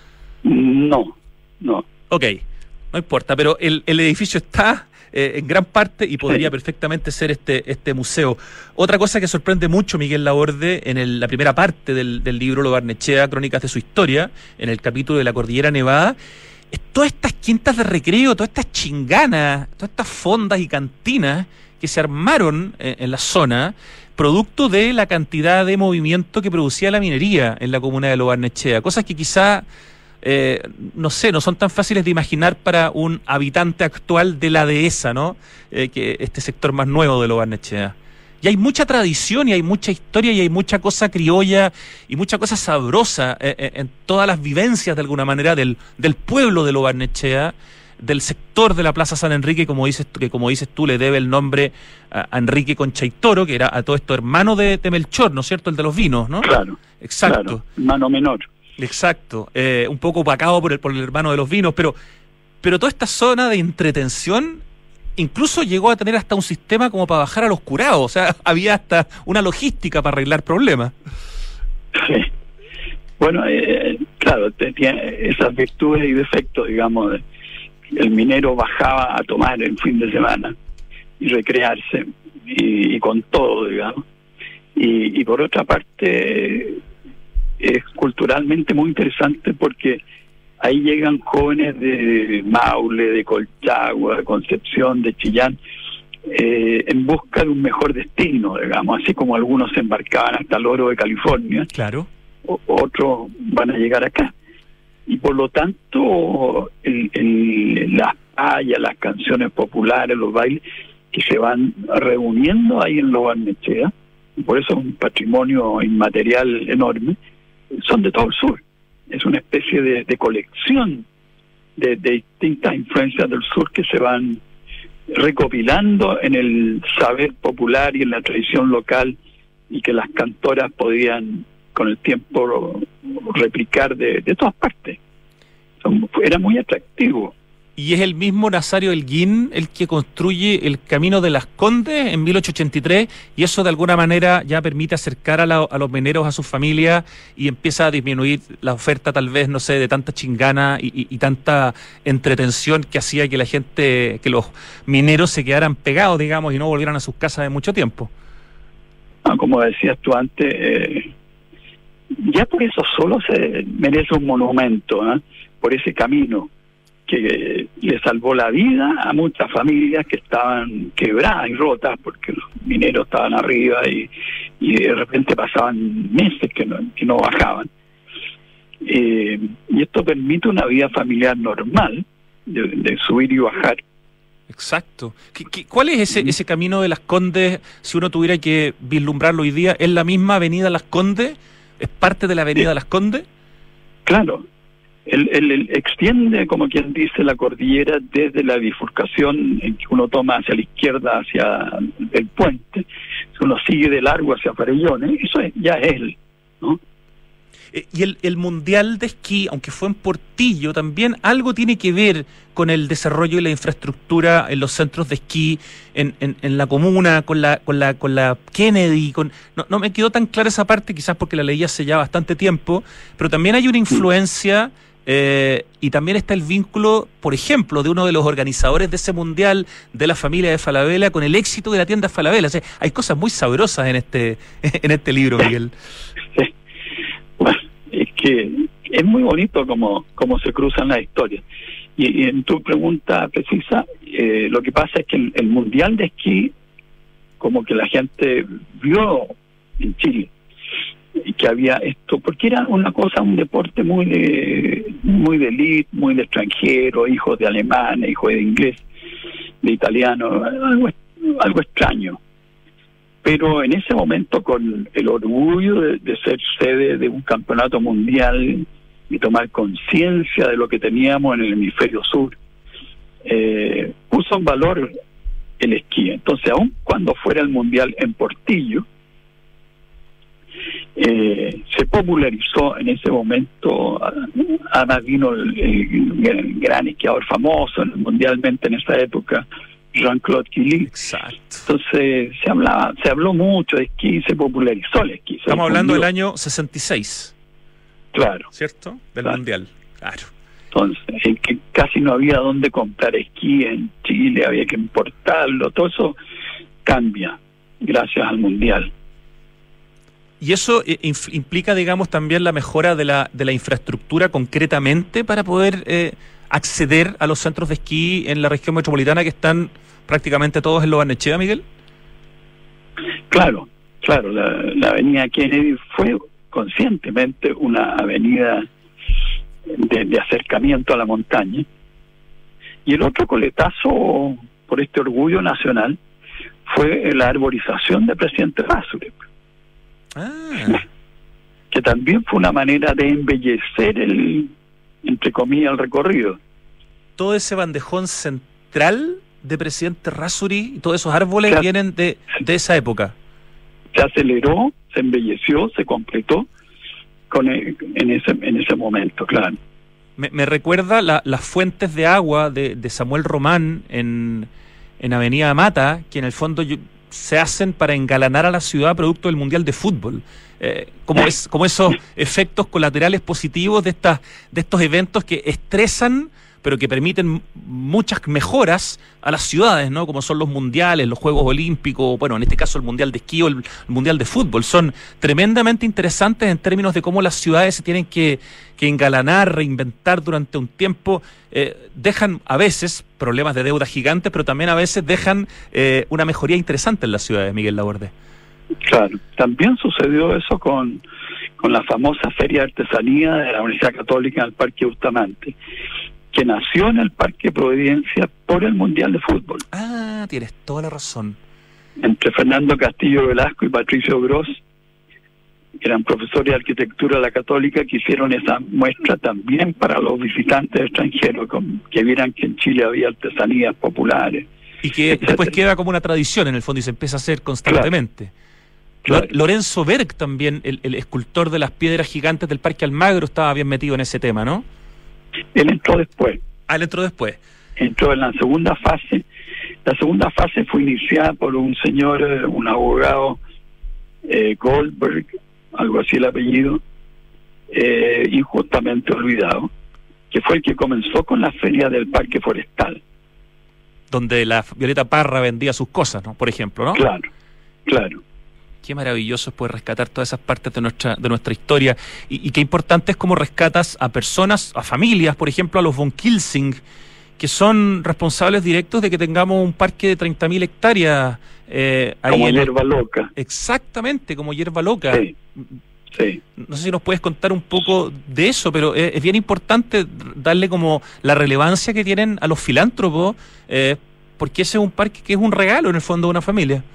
No, no. Ok, no importa, pero el, el edificio está eh, en gran parte y podría Sí. perfectamente ser este este museo. Otra cosa que sorprende mucho, Miguel Laborde, en el- la primera parte del, del libro Lo Barnechea, Crónicas de su Historia, en el capítulo de la Cordillera Nevada, es todas estas quintas de recreo, todas estas chinganas, todas estas fondas y cantinas que se armaron en, en la zona, producto de la cantidad de movimiento que producía la minería en la comuna de Lo Barnechea. Cosas que quizá, eh, no sé, no son tan fáciles de imaginar para un habitante actual de la dehesa, ¿no? Eh, que este sector más nuevo de Lo Barnechea. Y hay mucha tradición y hay mucha historia y hay mucha cosa criolla y mucha cosa sabrosa eh, eh, en todas las vivencias de alguna manera del, del pueblo de Lo Barnechea, del sector de la Plaza San Enrique, como dices tú, que como dices tú le debe el nombre a, a Enrique Conchaitoro, que era a todo esto hermano de, de Melchor, ¿no es cierto? El de los vinos, ¿no? Claro. Exacto. Claro, mano menor. Exacto, eh, un poco opacado por el, por el hermano de los vinos, pero, pero toda esta zona de entretención incluso llegó a tener hasta un sistema como para bajar a los curados, o sea, había hasta una logística para arreglar problemas. Sí. Bueno, eh, claro, te- tiene esas virtudes y defectos, digamos. de- El minero bajaba a tomar el fin de semana y recrearse, y, y con todo, digamos. Y, y por otra parte, es culturalmente muy interesante porque ahí llegan jóvenes de Maule, de Colchagua, de Concepción, de Chillán, eh, en busca de un mejor destino, digamos, así como algunos se embarcaban hasta el oro de California, Claro. o- otros van a llegar acá. Y por lo tanto, el, el, las payas, las canciones populares, los bailes, que se van reuniendo ahí en Lo Barnechea, y por eso es un patrimonio inmaterial enorme, son de todo el sur. Es una especie de, de colección de, de distintas influencias del sur que se van recopilando en el saber popular y en la tradición local, y que las cantoras podían con el tiempo replicar de, de todas partes. Son- era muy atractivo. Y es el mismo Nazario Elguín el que construye el Camino de las Condes en mil ochocientos ochenta y tres, y eso de alguna manera ya permite acercar a, la- a los mineros a sus familias y empieza a disminuir la oferta, tal vez, no sé, de tanta chingana y, y- y tanta entretención que hacía que la gente, que los mineros se quedaran pegados, digamos, y no volvieran a sus casas de mucho tiempo. Ah, como decías tú antes, eh, ya por eso solo se merece un monumento, ¿eh? Por ese camino que eh, le salvó la vida a muchas familias que estaban quebradas y rotas porque los mineros estaban arriba y, y de repente pasaban meses que no, que no bajaban. Eh, y esto permite una vida familiar normal, de, de subir y bajar. Exacto. ¿Qué- qué- ¿Cuál es ese, ese Camino de las Condes, si uno tuviera que vislumbrarlo hoy día? ¿Es la misma Avenida Las Condes? ¿Es parte de la Avenida Sí. Las Condes? Claro, él, él- él extiende, como quien dice, la cordillera desde la bifurcación en que uno toma hacia la izquierda, hacia el puente. Si uno sigue de largo hacia Farellones, eso es, ya es él, ¿no? Eh, y el, el Mundial de Esquí, aunque fue en Portillo, también algo tiene que ver con el desarrollo y la infraestructura en los centros de esquí, en, en, en la comuna, con la, con la, con la Kennedy. Con, no, no me quedó tan clara esa parte, quizás porque la leí hace ya bastante tiempo, pero también hay una influencia eh, y también está el vínculo, por ejemplo, de uno de los organizadores de ese Mundial, de la familia de Falabella, con el éxito de la tienda Falabella. O sea, hay cosas muy sabrosas en este, en este libro, Miguel. Sí. Bueno, es que es muy bonito como, como se cruzan las historias. Y, y en tu pregunta precisa, eh, lo que pasa es que el, el Mundial de Esquí, como que la gente vio en Chile, y que había esto, porque era una cosa, un deporte muy de muy de elite, muy de extranjero, hijos de alemanes, hijos de inglés, de italiano, algo, algo extraño. Pero en ese momento, con el orgullo de, de ser sede de un campeonato mundial y tomar conciencia de lo que teníamos en el hemisferio sur, eh, puso en valor el esquí. Entonces, aun cuando fuera el mundial en Portillo, eh, se popularizó en ese momento. Además vino el, el, el gran esquiador famoso mundialmente en esa época, Jean-Claude Killy. Exacto. Entonces se hablaba, se habló mucho de esquí, se popularizó el esquí. Estamos hablando del año sesenta y seis. Claro. ¿Cierto? Del Claro. Mundial. Claro. Entonces, en que casi no había dónde comprar esquí en Chile, había que importarlo, todo eso cambia gracias al Mundial. Y eso eh, inf- implica, digamos, también la mejora de la, de la infraestructura concretamente para poder eh, acceder a los centros de esquí en la región metropolitana, que están prácticamente todos en Lo Barnechea, Miguel. Claro, claro, la, la avenida Kennedy fue conscientemente una avenida de, de acercamiento a la montaña. Y el otro coletazo por este orgullo nacional fue la arborización del presidente Rasure, Ah, que también fue una manera de embellecer el, entre comillas, el recorrido. todo ese bandejón central de presidente Rasuri y todos esos árboles Claro. vienen de, de esa época. Se aceleró, se embelleció, se completó con el- en ese en ese momento, claro. Me, me recuerda la- las fuentes de agua de, de Samuel Román en, en Avenida Mata, que en el fondo yo- se hacen para engalanar a la ciudad producto del Mundial de Fútbol. Eh, como, es, como esos efectos colaterales positivos de, estas, de estos eventos que estresan, pero que permiten muchas mejoras a las ciudades, ¿no? Como son los mundiales, los Juegos Olímpicos, bueno, en este caso el Mundial de Esquí o el, el Mundial de Fútbol. Son tremendamente interesantes en términos de cómo las ciudades se tienen que, que engalanar, reinventar durante un tiempo. Eh, dejan a veces problemas de deuda gigantes, pero también a veces dejan eh, una mejoría interesante en las ciudades, Miguel Laborde. Claro, también sucedió eso con, con la famosa Feria de Artesanía de la Universidad Católica en el Parque Bustamante, que nació en el Parque Providencia por el Mundial de Fútbol, Ah, tienes toda la razón. entre Fernando Castillo Velasco y Patricio Gross, que eran profesores de arquitectura de la Católica, que hicieron esa muestra también para los visitantes extranjeros, con- que vieran que en Chile había artesanías populares. Y que etcétera. después queda como una tradición en el fondo y se empieza a hacer constantemente. Claro. Lo- Lorenzo Berg también, el, el escultor de las piedras gigantes del Parque Almagro, estaba bien metido en ese tema, ¿no? Él entró después, Ah, él entró después. entró en la segunda fase. La segunda fase fue iniciada por un señor, eh, un abogado, eh, Goldberg, algo así el apellido, eh, injustamente olvidado, que fue el que comenzó con la feria del Parque Forestal. Donde la Violeta Parra vendía sus cosas, ¿no? Por ejemplo, ¿no? Claro, claro. Qué maravilloso es poder rescatar todas esas partes de nuestra de nuestra historia. Y, y qué importante es cómo rescatas a personas, a familias, por ejemplo, a los von Kilsing, que son responsables directos de que tengamos un parque de treinta mil hectáreas eh, ahí Como en- hierba loca. Exactamente, como hierba loca. Sí, sí. No sé si nos puedes contar un poco de eso, pero es, es bien importante darle como la relevancia que tienen a los filántropos, eh, porque ese es un parque que es un regalo en el fondo de una familia.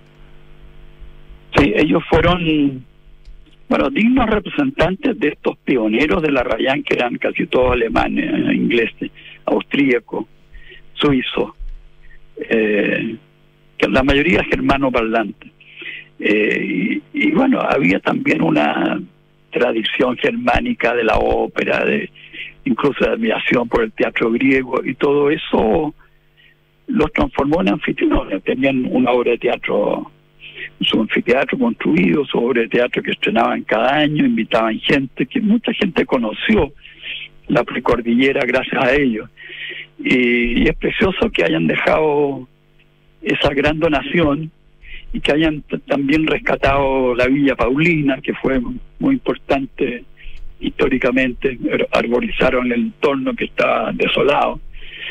Sí, ellos fueron, bueno, dignos representantes de estos pioneros de la Rayán, que eran casi todos alemanes, eh, ingleses, austríacos, suizos, eh, que la mayoría germanoparlantes. Eh, y, y bueno, había también una tradición germánica de la ópera, de incluso de admiración por el teatro griego, y todo eso los transformó en anfitriones. Tenían una obra de teatro, su anfiteatro construido, su obra de teatro que estrenaban cada año, invitaban gente, que mucha gente conoció la precordillera gracias a ellos. Y, y es precioso que hayan dejado esa gran donación y que hayan t- también rescatado la Villa Paulina, que fue muy importante históricamente. Arborizaron el entorno que está desolado.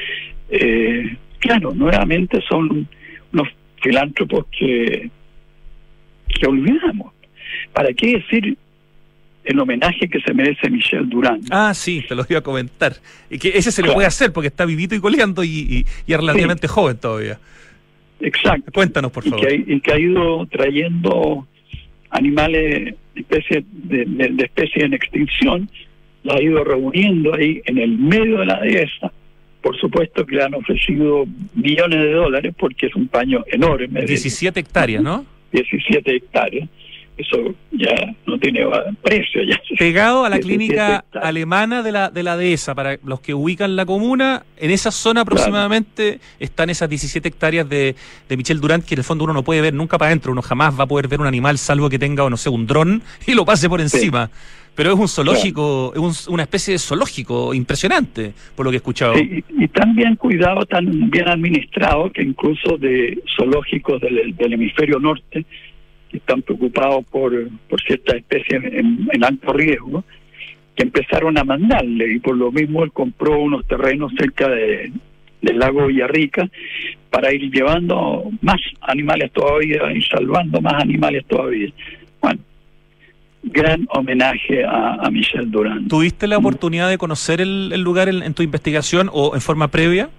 Eh, claro, nuevamente son unos filántropos que, que olvidamos. ¿Para qué decir el homenaje que se merece Michel Durán? Ah, sí, te lo iba a comentar. Y que ese se le Claro. puede hacer porque está vivito y coleando y, y, y es relativamente Sí. joven todavía. Exacto. Cuéntanos, por y favor. que, y que ha ido trayendo animales especies de, de, de especies en extinción, la ha ido reuniendo ahí en el medio de la dehesa. Por supuesto que le han ofrecido millones de dólares porque es un paño enorme, de diecisiete hectáreas, ¿no? diecisiete hectáreas. Eso ya no tiene precio. Ya. Pegado a la diecisiete clínica hectáreas. alemana de la de la dehesa, para los que ubican la comuna, en esa zona aproximadamente están esas diecisiete hectáreas de, de Michel Durán, que en el fondo uno no puede ver nunca para adentro, uno jamás va a poder ver un animal salvo que tenga, o no sé, un dron y lo pase por encima. Pero es un zoológico, es un- una especie de zoológico impresionante, por lo que he escuchado. Sí, y, y tan bien cuidado, tan bien administrado, que incluso de zoológicos del, del hemisferio norte, que están preocupados por, por ciertas especies en, en alto riesgo, que empezaron a mandarle, y por lo mismo él compró unos terrenos cerca de, del lago Villarrica para ir llevando más animales todavía y salvando más animales todavía. Bueno, gran homenaje a, a Michel Durán. ¿Tuviste la oportunidad de conocer el, el lugar en, en tu investigación o en forma previa?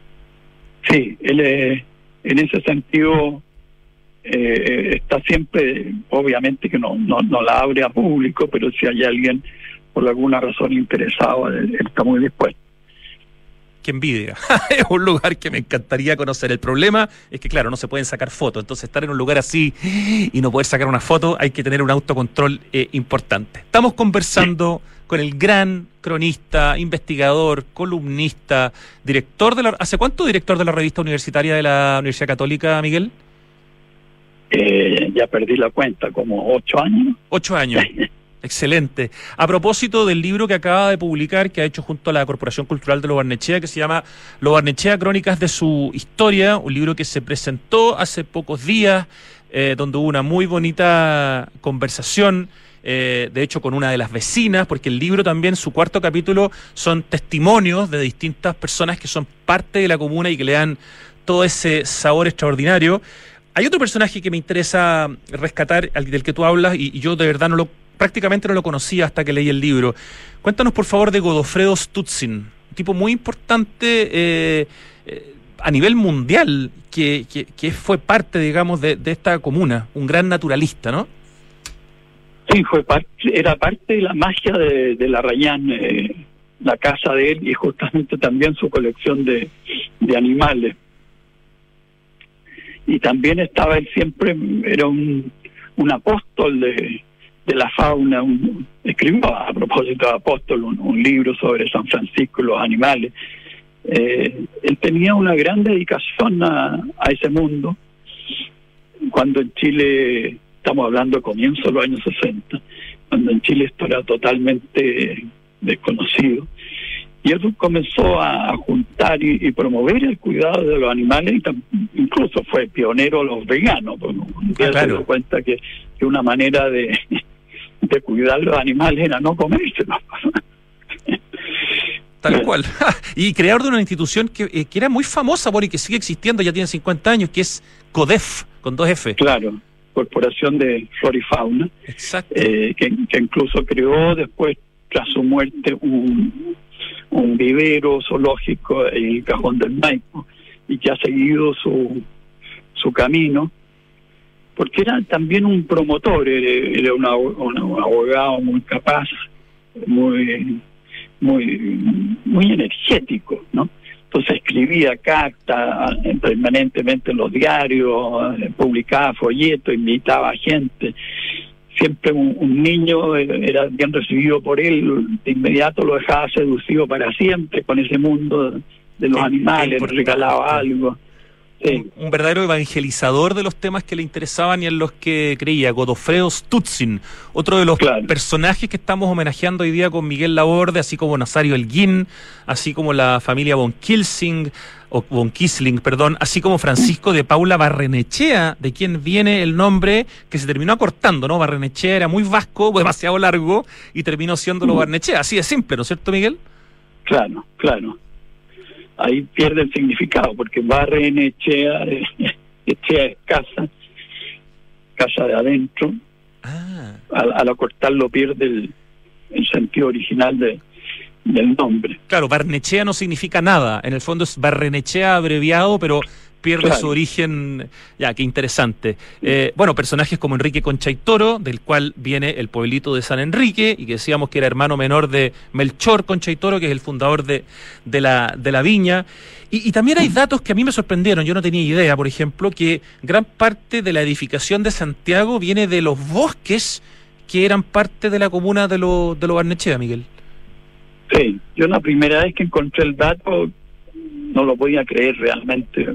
Sí, él eh, en ese sentido eh, está siempre, obviamente que no, no no la abre a público, pero si hay alguien por alguna razón interesado, él, él está muy dispuesto. Qué envidia. Es un lugar que me encantaría conocer. El problema es que, claro, no se pueden sacar fotos. Entonces, estar en un lugar así y no poder sacar una foto, hay que tener un autocontrol eh, importante. Estamos conversando con el gran cronista, investigador, columnista, director de la... ¿Hace cuánto director de la revista universitaria de la Universidad Católica, Miguel? Eh, ya perdí la cuenta, como ocho años. Ocho años. Excelente. A propósito del libro que acaba de publicar, que ha hecho junto a la Corporación Cultural de Lo Barnechea, que se llama Lo Barnechea, Crónicas de su Historia, un libro que se presentó hace pocos días, eh, donde hubo una muy bonita conversación, eh, de hecho con una de las vecinas, porque el libro también, su cuarto capítulo, son testimonios de distintas personas que son parte de la comuna y que le dan todo ese sabor extraordinario. Hay otro personaje que me interesa rescatar, al del que tú hablas, y, y yo de verdad no lo prácticamente no lo conocía hasta que leí el libro. Cuéntanos, por favor, de Godofredo Stutzin, un tipo muy importante eh, eh, a nivel mundial, que, que, que fue parte, digamos, de, de esta comuna, un gran naturalista, ¿no? Sí, fue parte, era parte de la magia de, de la Rayán, eh, la casa de él, y justamente también su colección de, de animales. Y también estaba él siempre, era un, un apóstol de de la fauna, un, escribió a propósito de apóstol un, un libro sobre San Francisco y los animales. Eh, él tenía una gran dedicación a, a ese mundo. Cuando en Chile, estamos hablando de comienzo de los años sesenta, cuando en Chile esto era totalmente desconocido, y él comenzó a, a juntar y, y promover el cuidado de los animales, y tam, incluso fue pionero a los veganos, porque un día Ah, claro. se dio cuenta que, que una manera de de cuidar los animales era no comérselos. Tal cual. Y creador de una institución que, eh, que era muy famosa, por y que sigue existiendo, ya tiene cincuenta años, que es CODEF, con dos F. Claro, Corporación de Flora y Fauna, Exacto. eh, que, que incluso creó después, tras su muerte, un, un vivero zoológico en el Cajón del Maipo, y que ha seguido su, su camino, porque era también un promotor, era, era una, una, un abogado muy capaz, muy muy muy energético, ¿no? Entonces escribía cartas permanentemente en los diarios, publicaba folletos, invitaba a gente. siempre un, un niño eh, era bien recibido por él, de inmediato lo dejaba seducido para siempre con ese mundo de los Qué- animales, qué le regalaba importante. algo. Sí, Un, un verdadero evangelizador de los temas que le interesaban y en los que creía, Godofredo Stützin, otro de los Claro. personajes que estamos homenajeando hoy día con Miguel Laborde, así como Nazario Elguín, así como la familia von Kilsing, o von Kisling, perdón, así como Francisco de Paula Barrenechea, de quien viene el nombre que se terminó acortando, ¿no? Barrenechea era muy vasco, demasiado largo, y terminó siéndolo Barnechea, así de simple, ¿no es cierto, Miguel? claro, claro. Ahí pierde el significado, porque Barren, Echea, eh, Echea es casa, casa de adentro. Ah, Al, al acortarlo pierde el, el sentido original de, del nombre. claro, Barnechea no significa nada, en el fondo es Barrenechea abreviado, pero pierde Claro. su origen. Ya, qué interesante. Eh, bueno, personajes como Enrique Conchaitoro, del cual viene el pueblito de San Enrique, y que decíamos que era hermano menor de Melchor Conchaitoro, que es el fundador de, de, la, de la viña. Y, y también hay datos que a mí me sorprendieron, yo no tenía idea, por ejemplo, que gran parte de la edificación de Santiago viene de los bosques que eran parte de la comuna de lo, de lo Barnechea, Miguel. Sí, yo la primera vez que encontré el dato no lo podía creer realmente.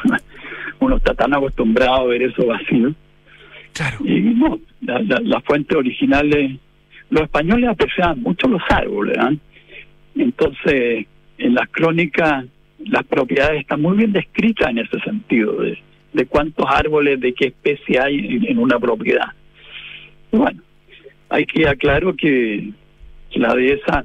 Uno está tan acostumbrado a ver eso vacío. Claro. Y no, la, la, las fuentes originales, los españoles apreciaban mucho los árboles, ¿eh? Entonces, en las crónicas, las propiedades están muy bien descritas en ese sentido, de, de cuántos árboles, de qué especie hay en, en una propiedad. Y bueno, hay que aclarar que, que la dehesa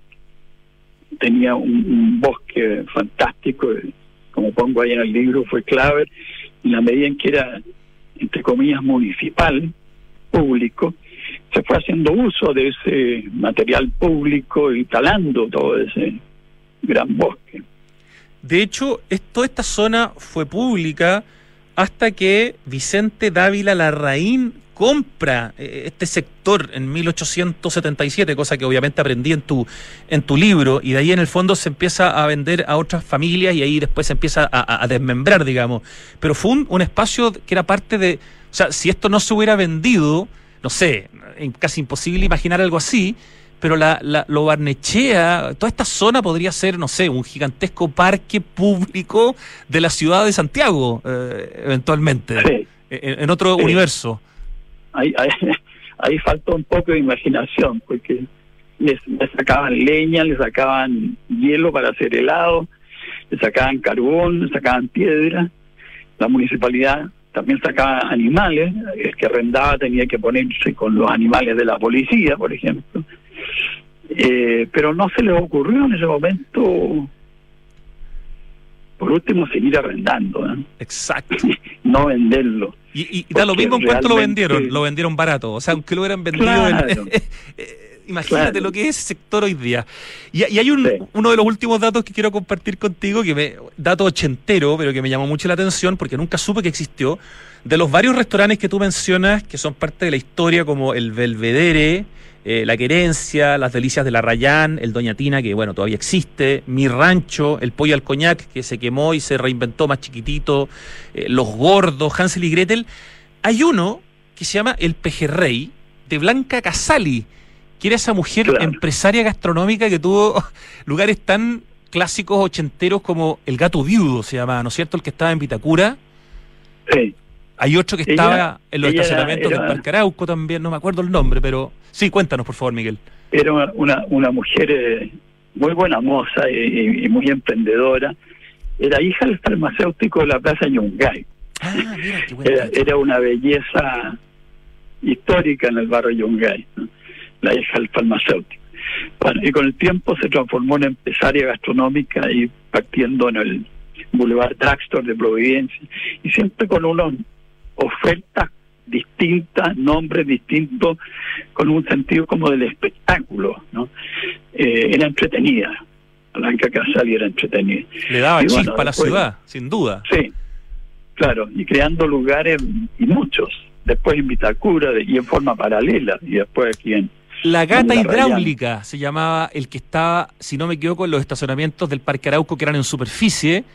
tenía un, un bosque fantástico, como pongo ahí en el libro, fue clave, en la medida en que era, entre comillas, municipal, público, se fue haciendo uso de ese material público y talando todo ese gran bosque. De hecho, es- toda esta zona fue pública hasta que Vicente Dávila Larraín compra eh, este sector en mil ochocientos setenta y siete, cosa que obviamente aprendí en tu en tu libro, y de ahí en el fondo se empieza a vender a otras familias y ahí después se empieza a, a- a desmembrar, digamos. Pero fue un, un espacio que era parte de... O sea, si esto no se hubiera vendido, no sé, es casi imposible imaginar algo así, pero la, la, lo Barnechea, toda esta zona podría ser, no sé, un gigantesco parque público de la ciudad de Santiago, eh, eventualmente, Sí. en, en otro Sí. universo. Ahí, ahí, ahí faltó un poco de imaginación, porque les, les sacaban leña, les sacaban hielo para hacer helado, les sacaban carbón, les sacaban piedra. La municipalidad también sacaba animales, el que arrendaba tenía que ponerse con los animales de la policía, por ejemplo. Eh, pero no se les ocurrió en ese momento, por último, seguir arrendando, ¿eh? Exacto. No venderlo. Y, y da lo Porque mismo en cuánto lo realmente- vendieron, lo vendieron barato. O sea, aunque lo hubieran vendido Claro. en... eh, imagínate Claro. lo que es ese sector hoy día. Y, y hay un, Sí. uno de los últimos datos que quiero compartir contigo, que me, dato ochentero, pero que me llamó mucho la atención porque nunca supe que existió. De los varios restaurantes que tú mencionas, que son parte de la historia, como el Belvedere, eh, La Querencia, Las Delicias de la Rayán, el Doña Tina, que bueno, todavía existe, Mi Rancho, el Pollo al Coñac, que se quemó y se reinventó más chiquitito, eh, Los Gordos, Hansel y Gretel. Hay uno que se llama El Pejerrey, de Blanca Casali, que era esa mujer Claro. empresaria gastronómica que tuvo lugares tan clásicos ochenteros como El Gato Viudo, se llamaba, ¿no es cierto? El que estaba en Vitacura. Sí. Hay otro que Ella- estaba en los ella era- estacionamientos era- del Parque Arauco también, no me acuerdo el nombre, pero sí, cuéntanos por favor, Miguel. Era una, una, una mujer eh, muy buena moza y, y- y muy emprendedora. Era hija del farmacéutico de la Plaza Yungay. Ah, mira, qué buen Era, dato. era una belleza histórica en el barrio Yungay, ¿no? La hija del farmacéutico. Bueno, y con el tiempo se transformó en empresaria gastronómica y partiendo en el Boulevard Drugstore de Providencia, y siempre con unas ofertas distintas, nombres distintos, con un sentido como del espectáculo, ¿no? Eh, era entretenida. Blanca Casali era entretenida. Le daba y bueno, chispa a la después- ciudad, sin duda. Sí, claro, y creando lugares, y muchos, después en Vitacura de- y en forma paralela, y después aquí en... La Gata en la Hidráulica se llamaba el que estaba, si no me equivoco, en los estacionamientos del Parque Arauco que eran en superficie.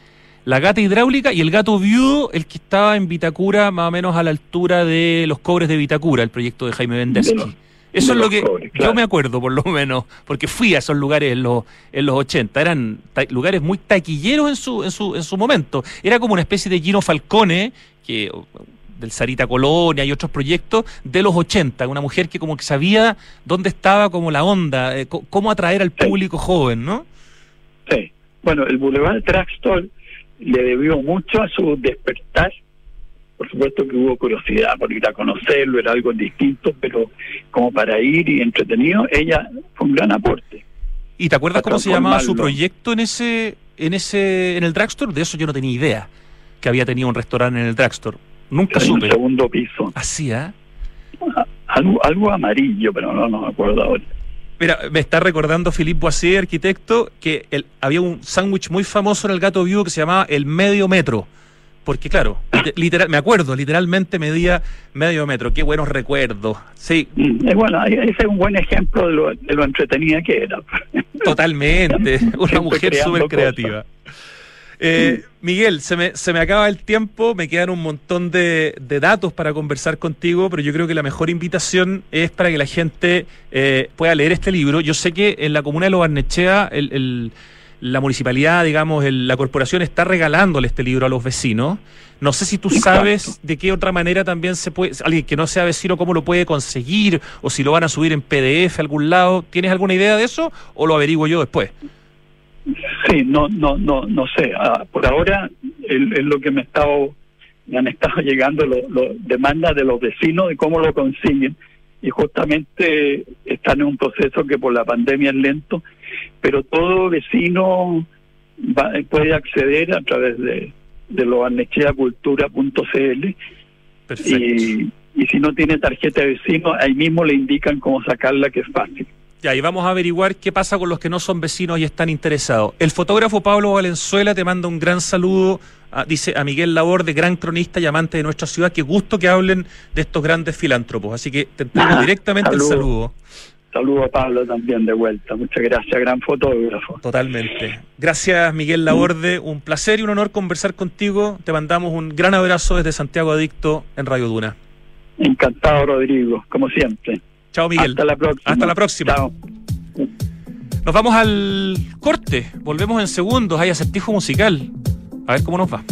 la Gata Hidráulica y el Gato Viudo, el que estaba en Vitacura, más o menos a la altura de los Cobres de Vitacura, el proyecto de Jaime Vendesky. De los- Eso de es lo los que Cobres, yo claro. me acuerdo, por lo menos, porque fui a esos lugares en los en los ochenta. Eran ta- lugares muy taquilleros en su en su en su momento. Era como una especie de Gino Falcone, que del Sarita Colonia y otros proyectos de los ochenta, una mujer que como que sabía dónde estaba como la onda, eh, co- cómo atraer al público joven, ¿no? Sí. Bueno, el Boulevard Drugstore le debió mucho a su despertar. Por supuesto que hubo curiosidad por ir a conocerlo, era algo distinto, pero como para ir y entretenido, ella fue un gran aporte. ¿Y te acuerdas Para cómo se llamaba su transformarlo. proyecto en ese en ese en el drugstore? De eso yo no tenía idea, que había tenido un restaurante en el drugstore. Nunca En un supe. segundo piso. Así, ¿eh? Algo, algo amarillo, pero no, no me acuerdo ahora. Mira, me está recordando Philippe Boissier, arquitecto, que el, había un sándwich muy famoso en el Gato Viudo que se llamaba el medio metro. Porque claro, lite- literal, me acuerdo, literalmente medía medio metro. Qué buenos recuerdos. Sí, Mm, eh, bueno, ahí- ese es un buen ejemplo de lo, de lo entretenida que era. totalmente. Una Siempre mujer creando súper creativa. Eh, Miguel, se me, se me acaba el tiempo, me quedan un montón de, de datos para conversar contigo, pero yo creo que la mejor invitación es para que la gente eh, pueda leer este libro. Yo sé que en la comuna de Lo Barnechea, el, el, la municipalidad, digamos, el, la corporación está regalándole este libro a los vecinos. No sé si tú Exacto. sabes de qué otra manera también se puede, alguien que no sea vecino, cómo lo puede conseguir, o si lo van a subir en P D F a algún lado. ¿Tienes alguna idea de eso o lo averiguo yo después? Sí, no, no, no, no sé. Ah, por ahora es es lo que me, he estado, me han estado llegando lo, lo- demandas de los vecinos de cómo lo consiguen. Y justamente están en un proceso que por la pandemia es lento, pero todo vecino va- puede acceder a través de, de lobarnecheacultura punto c l Perfecto. y, y si no tiene tarjeta de vecino, ahí mismo le indican cómo sacarla, que es fácil. Ya, y vamos a averiguar qué pasa con los que no son vecinos y están interesados. El fotógrafo Pablo Valenzuela te manda un gran saludo, a, dice a Miguel Laborde, gran cronista y amante de nuestra ciudad. Qué gusto que hablen de estos grandes filántropos. Así que te entrego Ah, directamente saludo. el saludo. Saludo a Pablo también de vuelta. Muchas gracias, gran fotógrafo. Totalmente. Gracias, Miguel Laborde. Un placer y un honor conversar contigo. Te mandamos un gran abrazo desde Santiago Adicto en Radio Duna. Encantado, Rodrigo, como siempre. Chao, Miguel. Hasta la próxima. Hasta la próxima. Chao. Nos vamos al corte. Volvemos en segundos. Hay acertijo musical. A ver cómo nos va.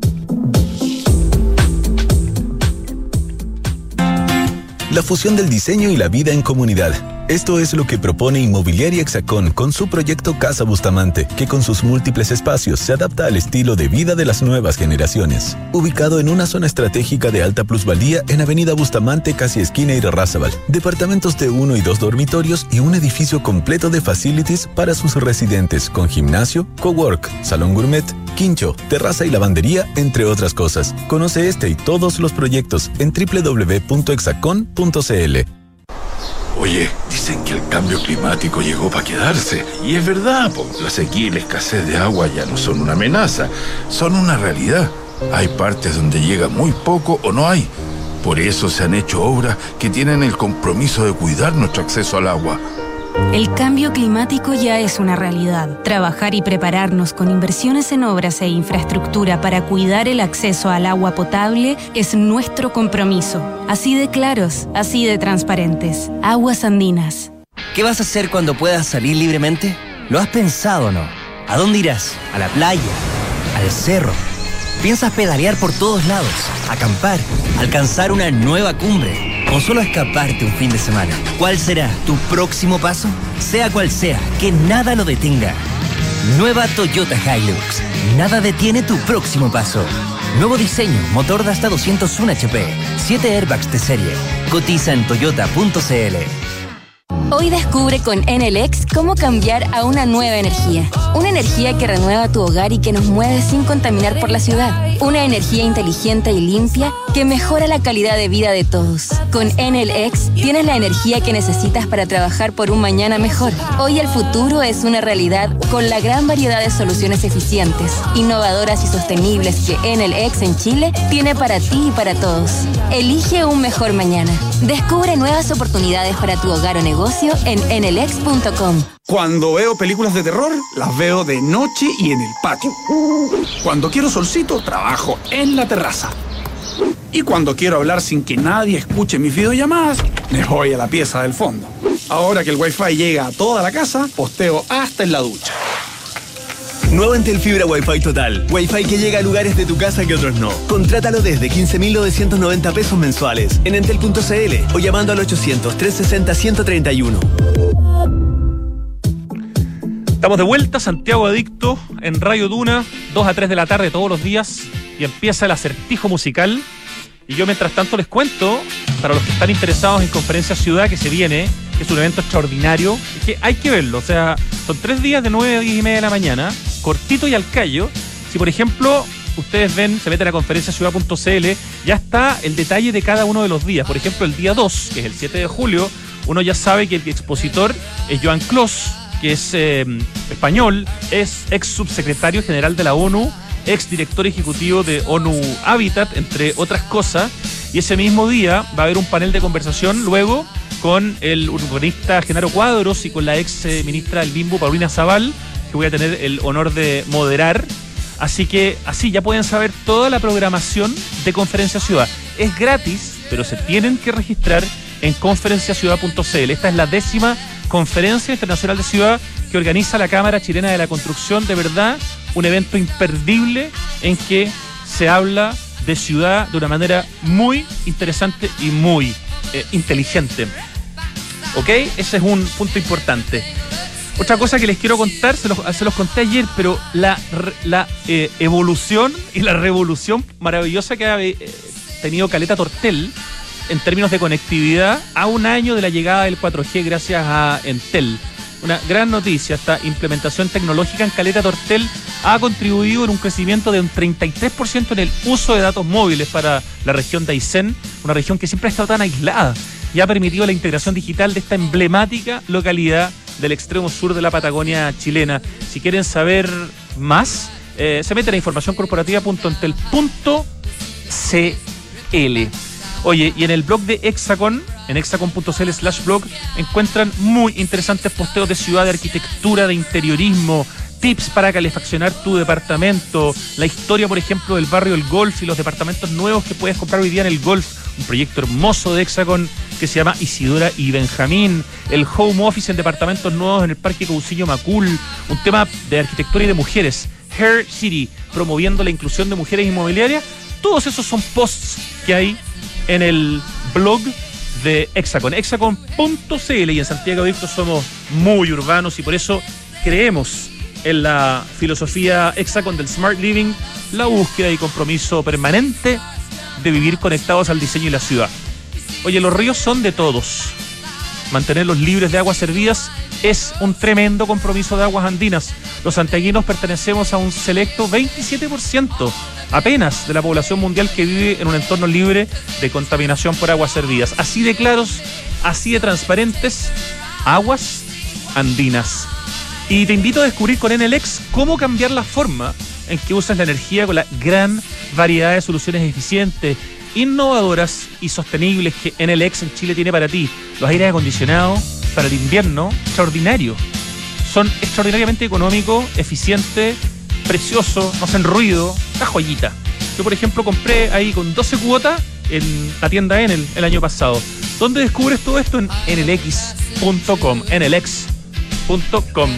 La fusión del diseño y la vida en comunidad. Esto es lo que propone Inmobiliaria Hexacón con su proyecto Casa Bustamante, que con sus múltiples espacios se adapta al estilo de vida de las nuevas generaciones. Ubicado en una zona estratégica de alta plusvalía en Avenida Bustamante, casi esquina Irarrázaval. Departamentos de uno y dos dormitorios y un edificio completo de facilities para sus residentes, con gimnasio, cowork, salón gourmet, quincho, terraza y lavandería, entre otras cosas. Conoce este y todos los proyectos en doble u doble u doble u punto hexacon punto c l. Oye, dicen que el cambio climático llegó para quedarse. Y es verdad, po. La sequía y la escasez de agua ya no son una amenaza, son una realidad. Hay partes donde llega muy poco o no hay. Por eso se han hecho obras que tienen el compromiso de cuidar nuestro acceso al agua. El cambio climático ya es una realidad. Trabajar y prepararnos con inversiones en obras e infraestructura para cuidar el acceso al agua potable es nuestro compromiso. Así de claros, así de transparentes. Aguas Andinas. ¿Qué vas a hacer cuando puedas salir libremente? ¿Lo has pensado o no? ¿A dónde irás? ¿A la playa? ¿Al cerro? ¿Piensas pedalear por todos lados? ¿Acampar? ¿Alcanzar una nueva cumbre? ¿O solo escaparte un fin de semana? ¿Cuál será tu próximo paso? Sea cual sea, que nada lo detenga. Nueva Toyota Hilux. Nada detiene tu próximo paso. Nuevo diseño, motor de hasta doscientos uno H P, siete airbags de serie. Cotiza en toyota punto c l. Hoy descubre con Enel X cómo cambiar a una nueva energía. Una energía que renueva tu hogar y que nos mueve sin contaminar por la ciudad. Una energía inteligente y limpia que mejora la calidad de vida de todos. Con Enel X tienes la energía que necesitas para trabajar por un mañana mejor. Hoy el futuro es una realidad con la gran variedad de soluciones eficientes, innovadoras y sostenibles que Enel X en Chile tiene para ti y para todos. Elige un mejor mañana. Descubre nuevas oportunidades para tu hogar o negocio en enelex punto com. Cuando veo películas de terror, las veo de noche y en el patio. Cuando quiero solcito, trabajo en la terraza. Y cuando quiero hablar sin que nadie escuche mis videollamadas, me voy a la pieza del fondo. Ahora que el Wi-Fi llega a toda la casa, posteo hasta en la ducha. Nuevo Entel Fibra Wi-Fi Total. Wi-Fi que llega a lugares de tu casa que otros no. Contrátalo desde quince mil novecientos noventa pesos mensuales en entel punto c l o llamando al ochocientos, trescientos sesenta, ciento treinta y uno. Estamos de vuelta, Santiago Adicto, en Radio Duna, dos a tres de la tarde todos los días, y empieza el acertijo musical. Y yo mientras tanto les cuento, para los que están interesados en Conferencia Ciudad, que se viene, que es un evento extraordinario, es que hay que verlo. O sea, son tres días de nueve a diez y media de la mañana, cortito y al callo. Si por ejemplo ustedes ven, se meten a conferencia ciudad punto c l, ya está el detalle de cada uno de los días. Por ejemplo, el día dos, que es el siete de julio, uno ya sabe que el expositor es Joan Clos, que es eh, español, es ex subsecretario general de la ONU, ex director ejecutivo de ONU Habitat, entre otras cosas. Y ese mismo día va a haber un panel de conversación luego con el urbanista Genaro Cuadros y con la ex eh, ministra del Bimbo, Paulina Zabal, que voy a tener el honor de moderar. Así que así ya pueden saber toda la programación de Conferencia Ciudad. Es gratis, pero se tienen que registrar en conferencia ciudad punto c l. Esta es la décima Conferencia Internacional de Ciudad que organiza la Cámara Chilena de la Construcción. De verdad, un evento imperdible en que se habla de ciudad de una manera muy interesante y muy eh, inteligente. ¿Ok? Ese es un punto importante. Otra cosa que les quiero contar, se los, se los conté ayer, pero la, la eh, evolución y la revolución maravillosa que ha eh, tenido Caleta Tortel en términos de conectividad a un año de la llegada del cuatro G gracias a Entel. Una gran noticia, esta implementación tecnológica en Caleta Tortel ha contribuido en un crecimiento de un treinta y tres por ciento en el uso de datos móviles para la región de Aysén, una región que siempre ha estado tan aislada, y ha permitido la integración digital de esta emblemática localidad del extremo sur de la Patagonia chilena. Si quieren saber más, eh, se meten a información corporativa punto entel punto c l. Oye, y en el blog de Hexacon, en hexacon punto c l slash blog, encuentran muy interesantes posteos de ciudad, de arquitectura, de interiorismo, tips para calefaccionar tu departamento, la historia, por ejemplo, del barrio El Golf y los departamentos nuevos que puedes comprar hoy día en El Golf, un proyecto hermoso de Hexacon que se llama Isidora y Benjamín, el home office en departamentos nuevos en el Parque Cousiño Macul, un tema de arquitectura y de mujeres, Hair City, promoviendo la inclusión de mujeres inmobiliarias. Todos esos son posts que hay en el blog de Hexacon, hexacon punto c l, y en Santiago Adicto somos muy urbanos y por eso creemos en la filosofía Hexacon del Smart Living, la búsqueda y compromiso permanente de vivir conectados al diseño y la ciudad. Oye, los ríos son de todos. Mantenerlos libres de aguas servidas es un tremendo compromiso de Aguas Andinas. Los santiaguinos pertenecemos a un selecto veintisiete por ciento apenas de la población mundial que vive en un entorno libre de contaminación por aguas servidas. Así de claros, así de transparentes, Aguas Andinas. Y te invito a descubrir con Enelex cómo cambiar la forma en que usas la energía con la gran variedad de soluciones eficientes, innovadoras y sostenibles que Enelex en Chile tiene para ti. Los aires acondicionados para el invierno, extraordinario. Son extraordinariamente económicos, eficientes, preciosos, no hacen ruido, la joyita. Yo, por ejemplo, compré ahí con doce cuotas en la tienda Enel el año pasado. ¿Dónde descubres todo esto? En enelex punto com, enelex punto com.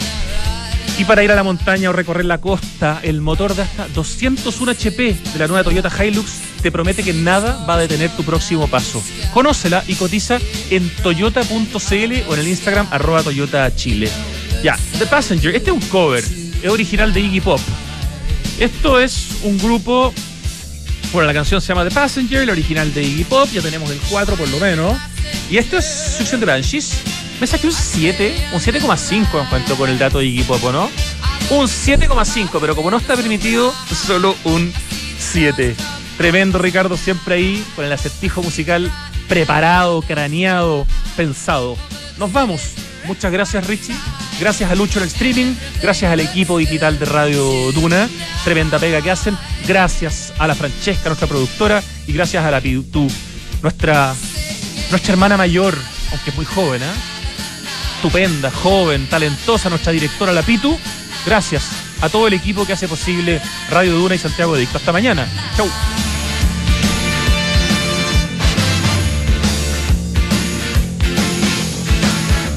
Y para ir a la montaña o recorrer la costa, el motor de hasta doscientos uno H P de la nueva Toyota Hilux te promete que nada va a detener tu próximo paso. Conócela y cotiza en toyota punto c l o en el Instagram arroba Toyota Chile. Ya, The Passenger, este es un cover, es original de Iggy Pop. Esto es un grupo, bueno, la canción se llama The Passenger, el original de Iggy Pop, ya tenemos el cuatro por lo menos. Y esto es Suction the Banshees. Me saqué un siete, un siete coma cinco en cuanto con el dato de Iggy Pop, ¿no? Un siete coma cinco, pero como no está permitido, solo un siete. Tremendo, Ricardo, siempre ahí con el acertijo musical preparado, craneado, pensado. Nos vamos. Muchas gracias, Richie. Gracias a Lucho en el streaming. Gracias al equipo digital de Radio Duna. Tremenda pega que hacen. Gracias a la Francesca, nuestra productora. Y gracias a la Pitu, nuestra nuestra hermana mayor, aunque es muy joven, ¿eh? Estupenda, joven, talentosa, nuestra directora, la Pitu. Gracias a todo el equipo que hace posible Radio Duna y Santiago Adicto. Hasta mañana. Chau.